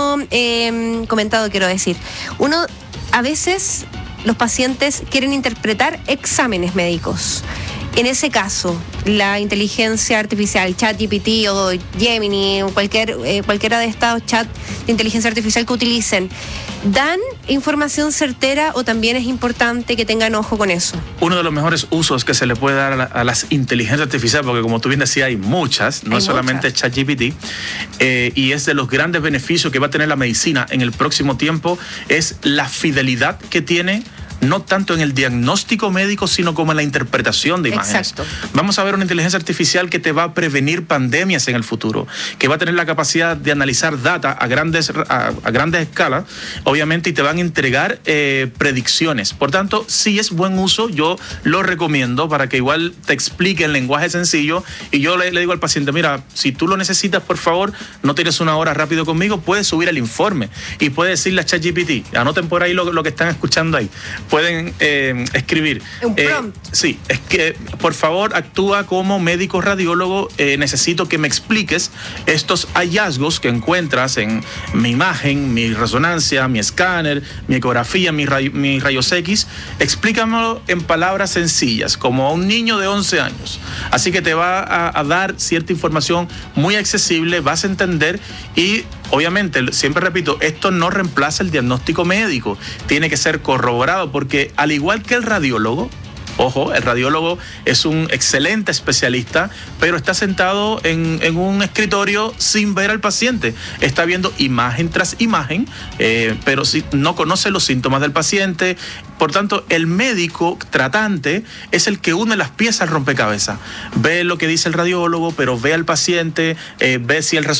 a veces los pacientes quieren interpretar exámenes médicos. En ese caso, la inteligencia artificial, ChatGPT o Gemini o cualquiera de estos chats de inteligencia artificial que utilicen, ¿dan información certera o también es importante que tengan ojo con eso? Uno de los mejores usos que se le puede dar a las inteligencias artificiales, porque como tú bien decías, hay muchas, no solamente ChatGPT, y es de los grandes beneficios que va a tener la medicina en el próximo tiempo, es la fidelidad que tiene, no tanto en el diagnóstico médico, sino como en la interpretación de imágenes. Exacto. Vamos a ver una inteligencia artificial que te va a prevenir pandemias en el futuro, que va a tener la capacidad de analizar data a grandes escalas, obviamente, y te van a entregar predicciones. Por tanto, si es buen uso, yo lo recomiendo para que igual te explique en lenguaje sencillo, y yo le digo al paciente, mira, si tú lo necesitas, por favor, no tienes una hora rápido conmigo, puedes subir el informe y puedes decirle a ChatGPT, anoten por ahí lo que están escuchando ahí. Pueden escribir. Un prompt. Sí, es que por favor actúa como médico radiólogo, necesito que me expliques estos hallazgos que encuentras en mi imagen, mi resonancia, mi escáner, mi ecografía, mis rayos X, explícamelo en palabras sencillas, como a un niño de 11 años. Así que te va a dar cierta información muy accesible, vas a entender y obviamente, siempre repito, esto no reemplaza el diagnóstico médico, tiene que ser corroborado porque al igual que el radiólogo, ojo, el radiólogo es un excelente especialista, pero está sentado en un escritorio sin ver al paciente. Está viendo imagen tras imagen, pero no conoce los síntomas del paciente. Por tanto, el médico tratante es el que une las piezas al rompecabezas. Ve lo que dice el radiólogo, pero ve al paciente, ve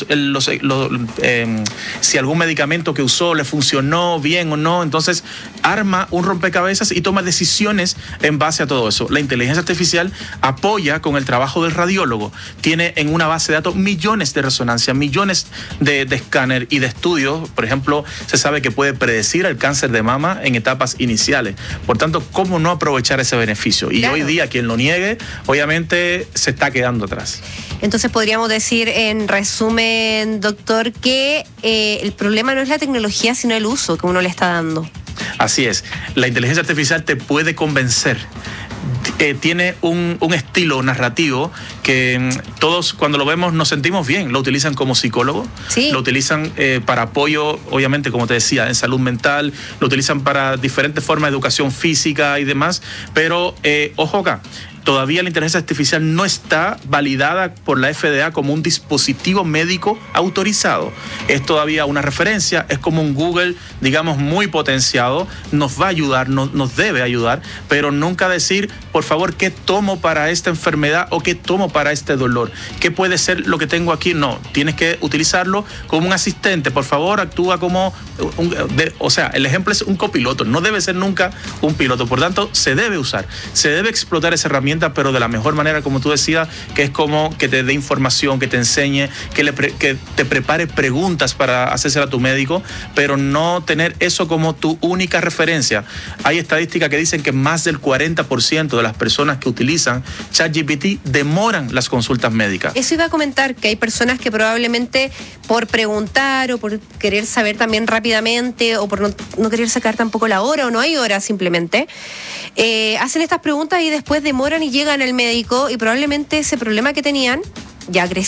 si algún medicamento que usó le funcionó bien o no. Entonces, arma un rompecabezas y toma decisiones en base a todo eso. La inteligencia artificial apoya con el trabajo del radiólogo. Tiene en una base de datos millones de resonancias, millones de escáner y de estudios. Por ejemplo, se sabe que puede predecir el cáncer de mama en etapas iniciales. Por tanto, ¿cómo no aprovechar ese beneficio? Y claro, hoy día quien lo niegue, obviamente se está quedando atrás. Entonces podríamos decir, en resumen, doctor, que el problema no es la tecnología, sino el uso que uno le está dando. Así es. La inteligencia artificial te puede convencer. Tiene un estilo narrativo que todos cuando lo vemos nos sentimos bien. Lo utilizan como psicólogo, sí. Lo utilizan para apoyo, obviamente, como te decía, en salud mental, lo utilizan para diferentes formas de educación física y demás, pero ojo acá. Todavía la inteligencia artificial no está validada por la FDA como un dispositivo médico autorizado. Es todavía una referencia, es como un Google, digamos, muy potenciado. Nos va a ayudar, nos debe ayudar, pero nunca decir, por favor, ¿qué tomo para esta enfermedad o qué tomo para este dolor? ¿Qué puede ser lo que tengo aquí? No, tienes que utilizarlo como un asistente. Por favor, actúa como el ejemplo es un copiloto, no debe ser nunca un piloto. Por tanto, se debe usar, se debe explotar esa herramienta, pero de la mejor manera, como tú decías, que es como que te dé información, que te enseñe, que te prepare preguntas para hacérsela a tu médico, pero no tener eso como tu única referencia. Hay estadísticas que dicen que más del 40% de las personas que utilizan ChatGPT demoran las consultas médicas. Eso iba a comentar, que hay personas que probablemente por preguntar o por querer saber también rápidamente o por no querer sacar tampoco la hora o no hay hora simplemente, hacen estas preguntas y después demoran y llegan al médico y probablemente ese problema que tenían ya creció.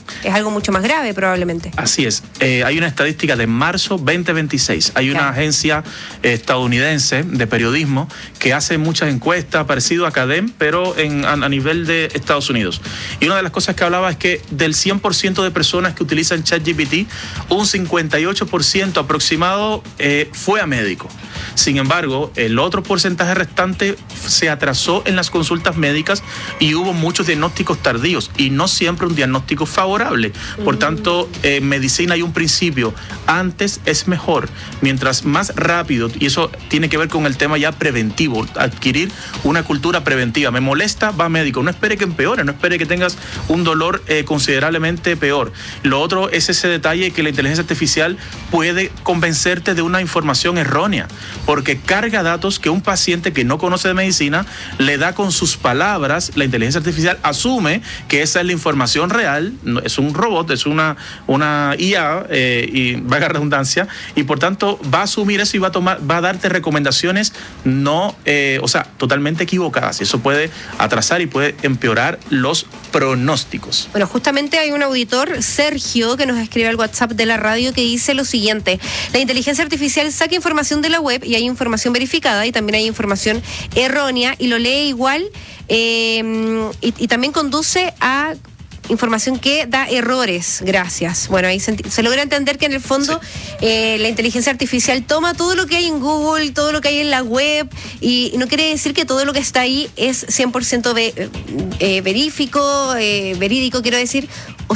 Es algo mucho más grave probablemente. Así es. Hay una estadística de marzo 2026. Hay una agencia estadounidense de periodismo que hace muchas encuestas parecido a Cadem, pero a nivel de Estados Unidos. Y una de las cosas que hablaba es que del 100% de personas que utilizan ChatGPT, un 58% aproximado fue a médico. Sin embargo, el otro porcentaje restante se atrasó en las consultas médicas y hubo muchos diagnósticos tardíos y no siempre un diagnóstico favorable. Por tanto, en medicina hay un principio: antes es mejor. Mientras más rápido, y eso tiene que ver con el tema ya preventivo, adquirir una cultura preventiva. Me molesta, va a médico. No espere que empeore, no espere que tengas un dolor considerablemente peor. Lo otro es ese detalle que la inteligencia artificial puede convencerte de una información errónea, porque carga datos que un paciente que no conoce de medicina le da con sus palabras. La inteligencia artificial asume que esa es la información real, es un robot, es una IA, y valga la redundancia, y por tanto va a asumir eso y va a darte recomendaciones totalmente equivocadas. Y eso puede atrasar y puede empeorar los pronósticos. Bueno, justamente hay un auditor, Sergio, que nos escribe al WhatsApp de la radio, que dice lo siguiente: la inteligencia artificial saca información de la web y hay información verificada y también hay información errónea y lo lee igual, y también conduce a información que da errores. Gracias. Bueno, ahí se logra entender que en el fondo la inteligencia artificial toma todo lo que hay en Google, todo lo que hay en la web, y no quiere decir que todo lo que está ahí es 100% verídico, quiero decir, o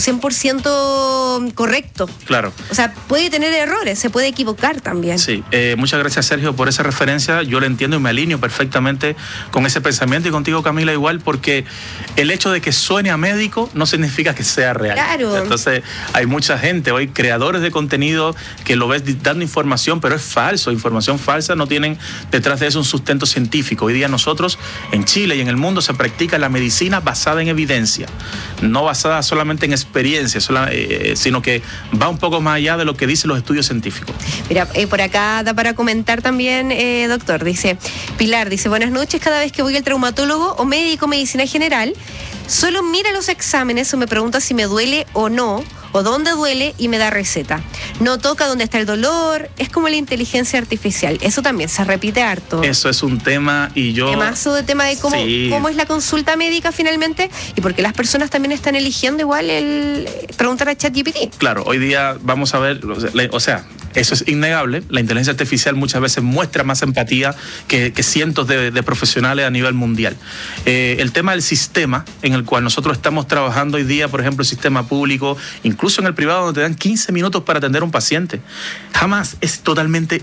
100% correcto. Claro. O sea, puede tener errores, se puede equivocar también. Sí, muchas gracias, Sergio, por esa referencia. Yo lo entiendo y me alineo perfectamente con ese pensamiento, y contigo, Camila, igual, porque el hecho de que suene a médico no significa que sea real. Claro. Entonces, hay mucha gente hoy, creadores de contenido, que lo ves dando información, pero es falso, información falsa, no tienen detrás de eso un sustento científico. Hoy día nosotros, en Chile y en el mundo, se practica la medicina basada en evidencia, no basada solamente en experiencia, sino que va un poco más allá de lo que dicen los estudios científicos. Mira, por acá da para comentar también, doctor, dice Pilar, dice: buenas noches, cada vez que voy al traumatólogo o médico medicina general, solo mira los exámenes o me pregunta si me duele o no, o dónde duele, y me da receta. No toca dónde está el dolor. Es como la inteligencia artificial. Eso también se repite harto. Eso es un tema, y yo... Temazo de tema de cómo es la consulta médica finalmente, y porque las personas también están eligiendo igual el preguntar a ChatGPT. Claro, hoy día vamos a ver, eso es innegable. La inteligencia artificial muchas veces muestra más empatía que cientos de profesionales a nivel mundial. El tema del sistema en el cual nosotros estamos trabajando hoy día, por ejemplo, el sistema público, incluso en el privado, donde te dan 15 minutos para atender a un paciente. Jamás es totalmente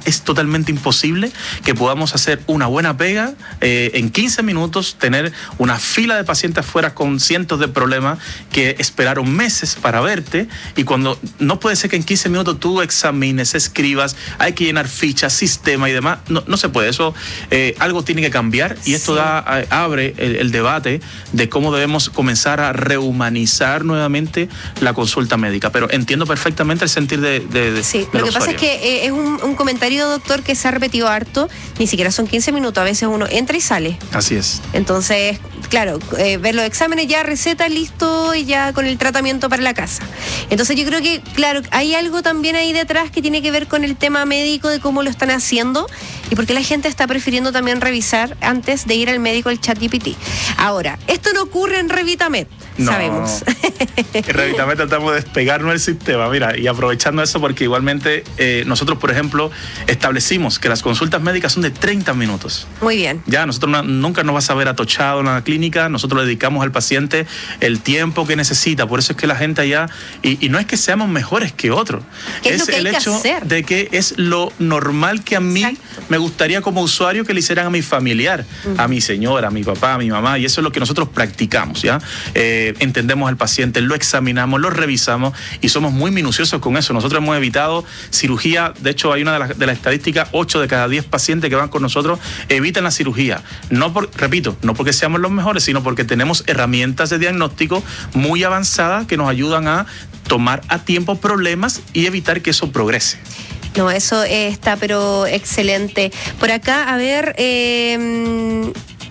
imposible que podamos hacer una buena pega en 15 minutos, tener una fila de pacientes afuera con cientos de problemas que esperaron meses para verte, y cuando no puede ser que en 15 minutos tú examines, escribas, hay que llenar fichas, sistema y demás. No se puede. Eso algo tiene que cambiar, y esto abre el debate de cómo debemos comenzar a rehumanizar nuevamente la consulta médica. Pero entiendo perfectamente el sentir de lo que pasa es que es un comentario, doctor, que se ha repetido harto. Ni siquiera son 15 minutos, a veces uno entra y sale. Así es. Entonces, claro, ver los exámenes, ya receta, listo, y ya con el tratamiento para la casa. Entonces yo creo que, claro, hay algo también ahí detrás que tiene que ver con el tema médico, de cómo lo están haciendo y por qué la gente está prefiriendo también revisar antes de ir al médico el ChatGPT. Ahora, esto no ocurre en Revitamed, sabemos. En Revitamed tratamos de despegarnos del sistema, mira, y aprovechando eso, porque igualmente nosotros, por ejemplo, establecimos que las consultas médicas son de 30 minutos. Muy bien. Ya, nosotros nunca nos vas a ver atochado en la clínica, nosotros le dedicamos al paciente el tiempo que necesita. Por eso es que la gente allá, y no es que seamos mejores que otros, es el hecho de que es lo normal que a mí me gustaría como usuario que le hicieran a mi familiar, a mi señora, a mi papá, a mi mamá, y eso es lo que nosotros practicamos, ¿ya? Entendemos al paciente, lo examinamos, lo revisamos y somos muy minuciosos con eso. Nosotros hemos evitado cirugía. De hecho, hay una de las estadísticas: 8 de cada 10 pacientes que van con nosotros evitan la cirugía. No porque seamos los mejores, sino porque tenemos herramientas de diagnóstico muy avanzadas que nos ayudan a tomar a tiempo problemas y evitar que eso progrese. No, eso está pero excelente. Por acá, a ver...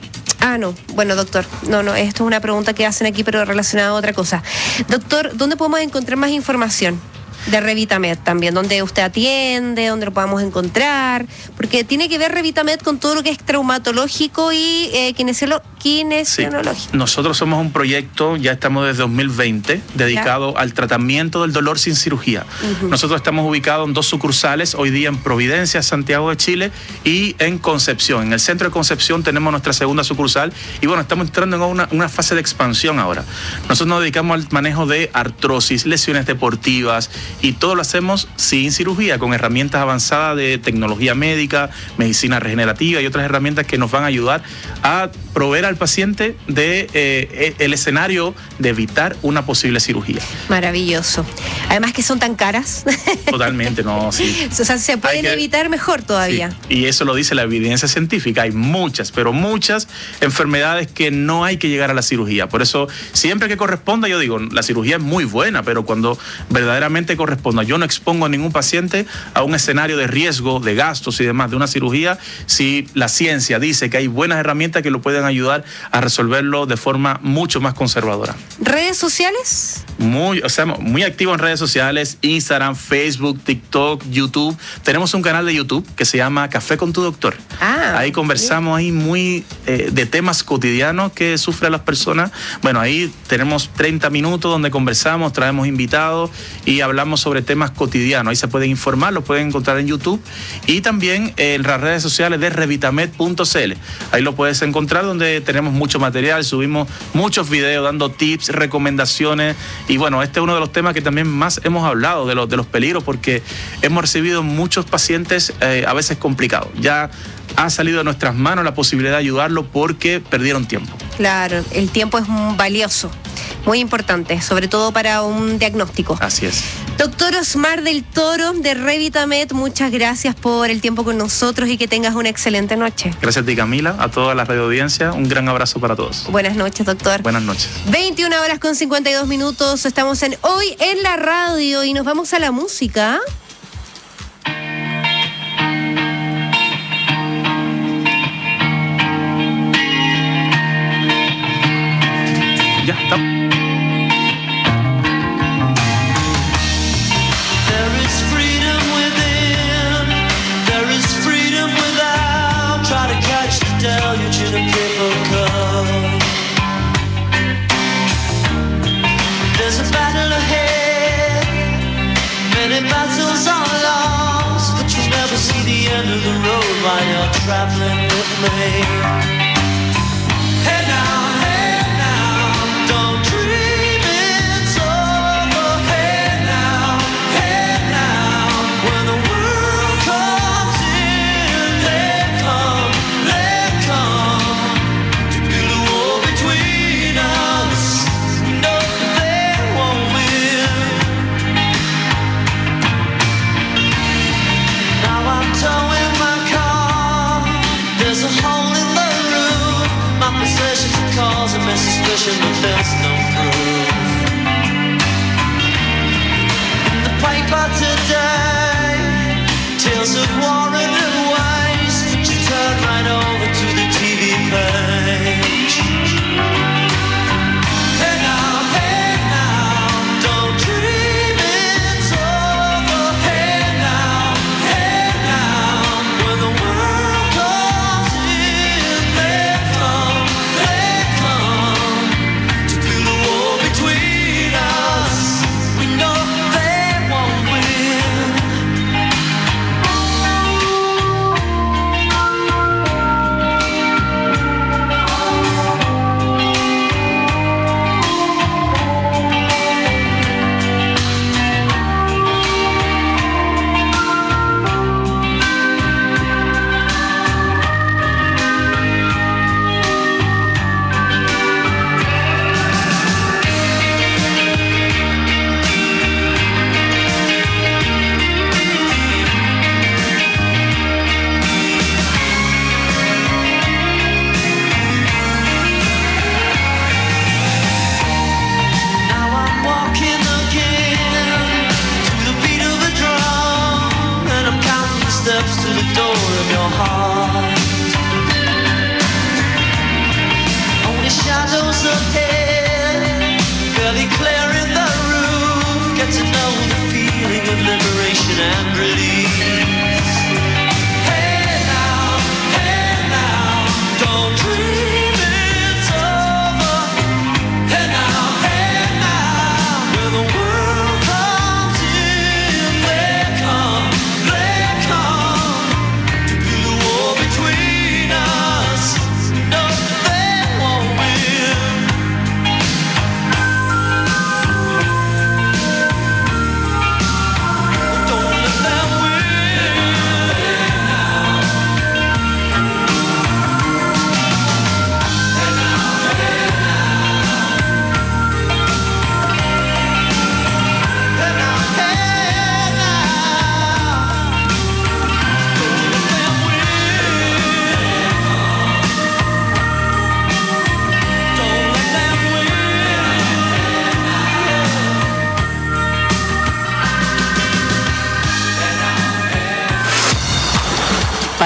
No. Bueno, doctor, no, esto es una pregunta que hacen aquí, pero relacionada a otra cosa. Doctor, ¿dónde podemos encontrar más información de Revitamed también? ¿Dónde usted atiende? ¿Dónde lo podamos encontrar? Porque tiene que ver Revitamed con todo lo que es traumatológico y kinesiológico. Sí. Nosotros somos un proyecto, ya estamos desde 2020, dedicado al tratamiento del dolor sin cirugía. Nosotros estamos ubicados en 2 sucursales, hoy día en Providencia, Santiago de Chile, y en Concepción. En el centro de Concepción tenemos nuestra segunda sucursal y bueno, estamos entrando en una fase de expansión ahora. Nosotros nos dedicamos al manejo de artrosis, lesiones deportivas y todo lo hacemos sin cirugía, con herramientas avanzadas de tecnología médica, medicina regenerativa y otras herramientas que nos van a ayudar a proveer al paciente de el escenario de evitar una posible cirugía. Maravilloso. Además que son tan caras. Totalmente, no, sí. O sea, se pueden evitar mejor todavía. Sí, y eso lo dice la evidencia científica. Hay muchas, pero muchas enfermedades que no hay que llegar a la cirugía. Por eso, siempre que corresponda, yo digo, la cirugía es muy buena, pero cuando verdaderamente corresponda, yo no expongo a ningún paciente a un escenario de riesgo, de gastos y demás de una cirugía, si la ciencia dice que hay buenas herramientas que lo pueden ayudar a resolverlo de forma mucho más conservadora. ¿Redes sociales? Muy activo en redes sociales, Instagram, Facebook, TikTok, YouTube. Tenemos un canal de YouTube que se llama Café con tu Doctor. Ahí conversamos muy de temas cotidianos que sufren las personas. Bueno, ahí tenemos 30 minutos donde conversamos, traemos invitados y hablamos sobre temas cotidianos. Ahí se pueden informar, lo pueden encontrar en YouTube y también en las redes sociales de revitamed.cl. Ahí lo puedes encontrar, donde tenemos mucho material, subimos muchos videos dando tips, recomendaciones y bueno, este es uno de los temas que también más hemos hablado de los peligros, porque hemos recibido muchos pacientes a veces complicados. Ya ha salido de nuestras manos la posibilidad de ayudarlo porque perdieron tiempo. Claro, el tiempo es valioso, muy importante, sobre todo para un diagnóstico. Así es. Doctor Osmar del Toro de Revitamed, muchas gracias por el tiempo con nosotros y que tengas una excelente noche. Gracias a ti, Camila, a toda la radio audiencia, un gran abrazo para todos. Buenas noches, doctor. Buenas noches. 21:52, estamos en Hoy en la Radio y nos vamos a la música. Ya, estamos. Deluge in a paper cup. There's a battle ahead, many battles are lost, but you never see the end of the road while you're traveling with me. Hey now, don't dream it's over. Hey now, when the world comes in, they come. Causing my suspicion, but there's no proof. In the paper today, tales of war and waste, but you turn right over to the TV page. Hey now, don't dream it's over. Hey now, when the world comes in, they come. To build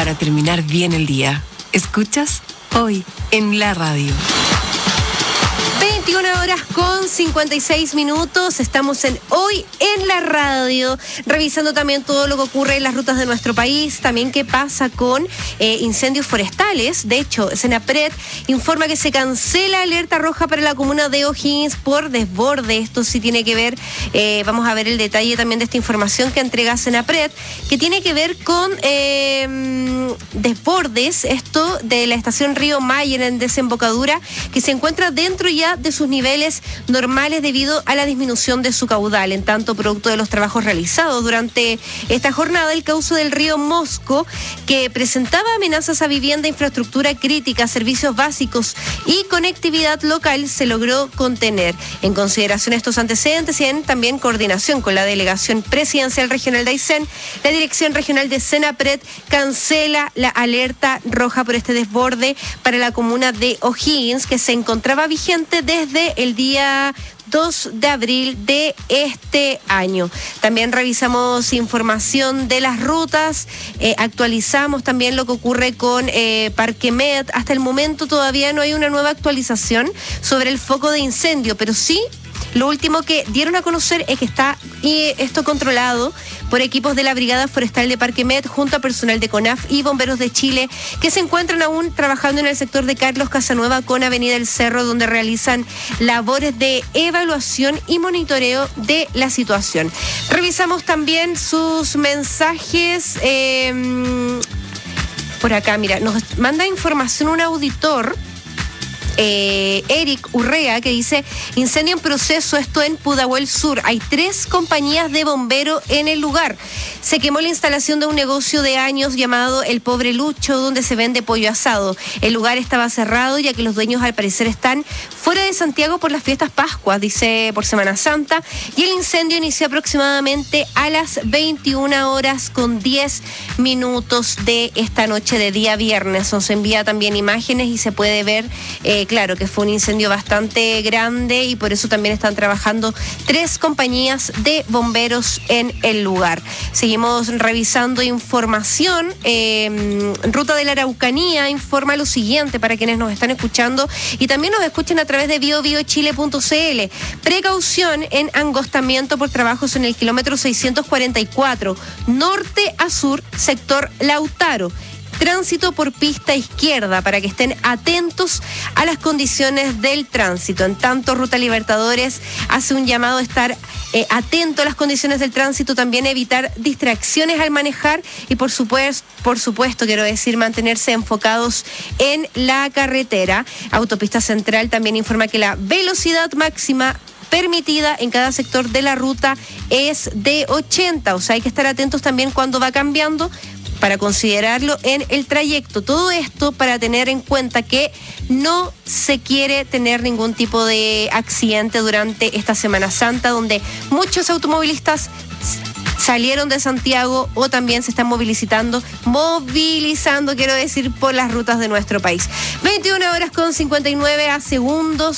para terminar bien el día. ¿Escuchas? Hoy en la radio. 21 horas con 56 minutos. Estamos en Hoy en la radio, revisando también todo lo que ocurre en las rutas de nuestro país, también qué pasa con incendios forestales. De hecho, Senapred informa que se cancela alerta roja para la comuna de O'Higgins por desborde. Esto sí tiene que ver, vamos a ver el detalle también de esta información que entrega Senapred, que tiene que ver con desbordes, esto de la estación Río Mayer en desembocadura, que se encuentra dentro ya de sus niveles normales debido a la disminución de su caudal. En tanto, producto de los trabajos realizados durante esta jornada, el cauce del río Mosco, que presentaba amenazas a vivienda, infraestructura crítica, servicios básicos y conectividad local, se logró contener. En consideración a estos antecedentes y en también coordinación con la Delegación Presidencial Regional de Aysén, la Dirección Regional de Senapred cancela la alerta roja por este desborde para la comuna de O'Higgins, que se encontraba vigente desde el día 2 de abril de este año. También revisamos información de las rutas, actualizamos también lo que ocurre con Parquemet. Hasta el momento todavía no hay una nueva actualización sobre el foco de incendio, pero sí lo último que dieron a conocer es que está esto controlado por equipos de la Brigada Forestal de Parquemet junto a personal de CONAF y Bomberos de Chile, que se encuentran aún trabajando en el sector de Carlos Casanueva con Avenida El Cerro, donde realizan labores de evaluación y monitoreo de la situación. Revisamos también sus mensajes. Por acá, mira, nos manda información un auditor, Eric Urrea, que dice: incendio en proceso, esto en Pudahuel Sur. Hay 3 compañías de bomberos en el lugar. Se quemó la instalación de un negocio de años llamado El Pobre Lucho, donde se vende pollo asado. El lugar estaba cerrado, ya que los dueños al parecer están fuera de Santiago por las fiestas Pascuas, dice, por Semana Santa. Y el incendio inició aproximadamente a las 21 horas con 10 minutos de esta noche de día viernes. Nos envía también imágenes y se puede ver claro que fue un incendio bastante grande, y por eso también están trabajando 3 compañías de bomberos en el lugar. Seguimos revisando información. Ruta de la Araucanía informa lo siguiente para quienes nos están escuchando y también nos escuchan a través de biobiochile.cl. Precaución en angostamiento por trabajos en el kilómetro 644, norte a sur, sector Lautaro. Tránsito por pista izquierda, para que estén atentos a las condiciones del tránsito. En tanto, Ruta Libertadores hace un llamado a estar atento a las condiciones del tránsito, también evitar distracciones al manejar y por supuesto, quiero decir, mantenerse enfocados en la carretera. Autopista Central también informa que la velocidad máxima permitida en cada sector de la ruta es de 80, o sea, hay que estar atentos también cuando va cambiando, para considerarlo en el trayecto. Todo esto para tener en cuenta que no se quiere tener ningún tipo de accidente durante esta Semana Santa, donde muchos automovilistas salieron de Santiago o también se están movilizando, quiero decir, por las rutas de nuestro país. 21 horas con 59 segundos.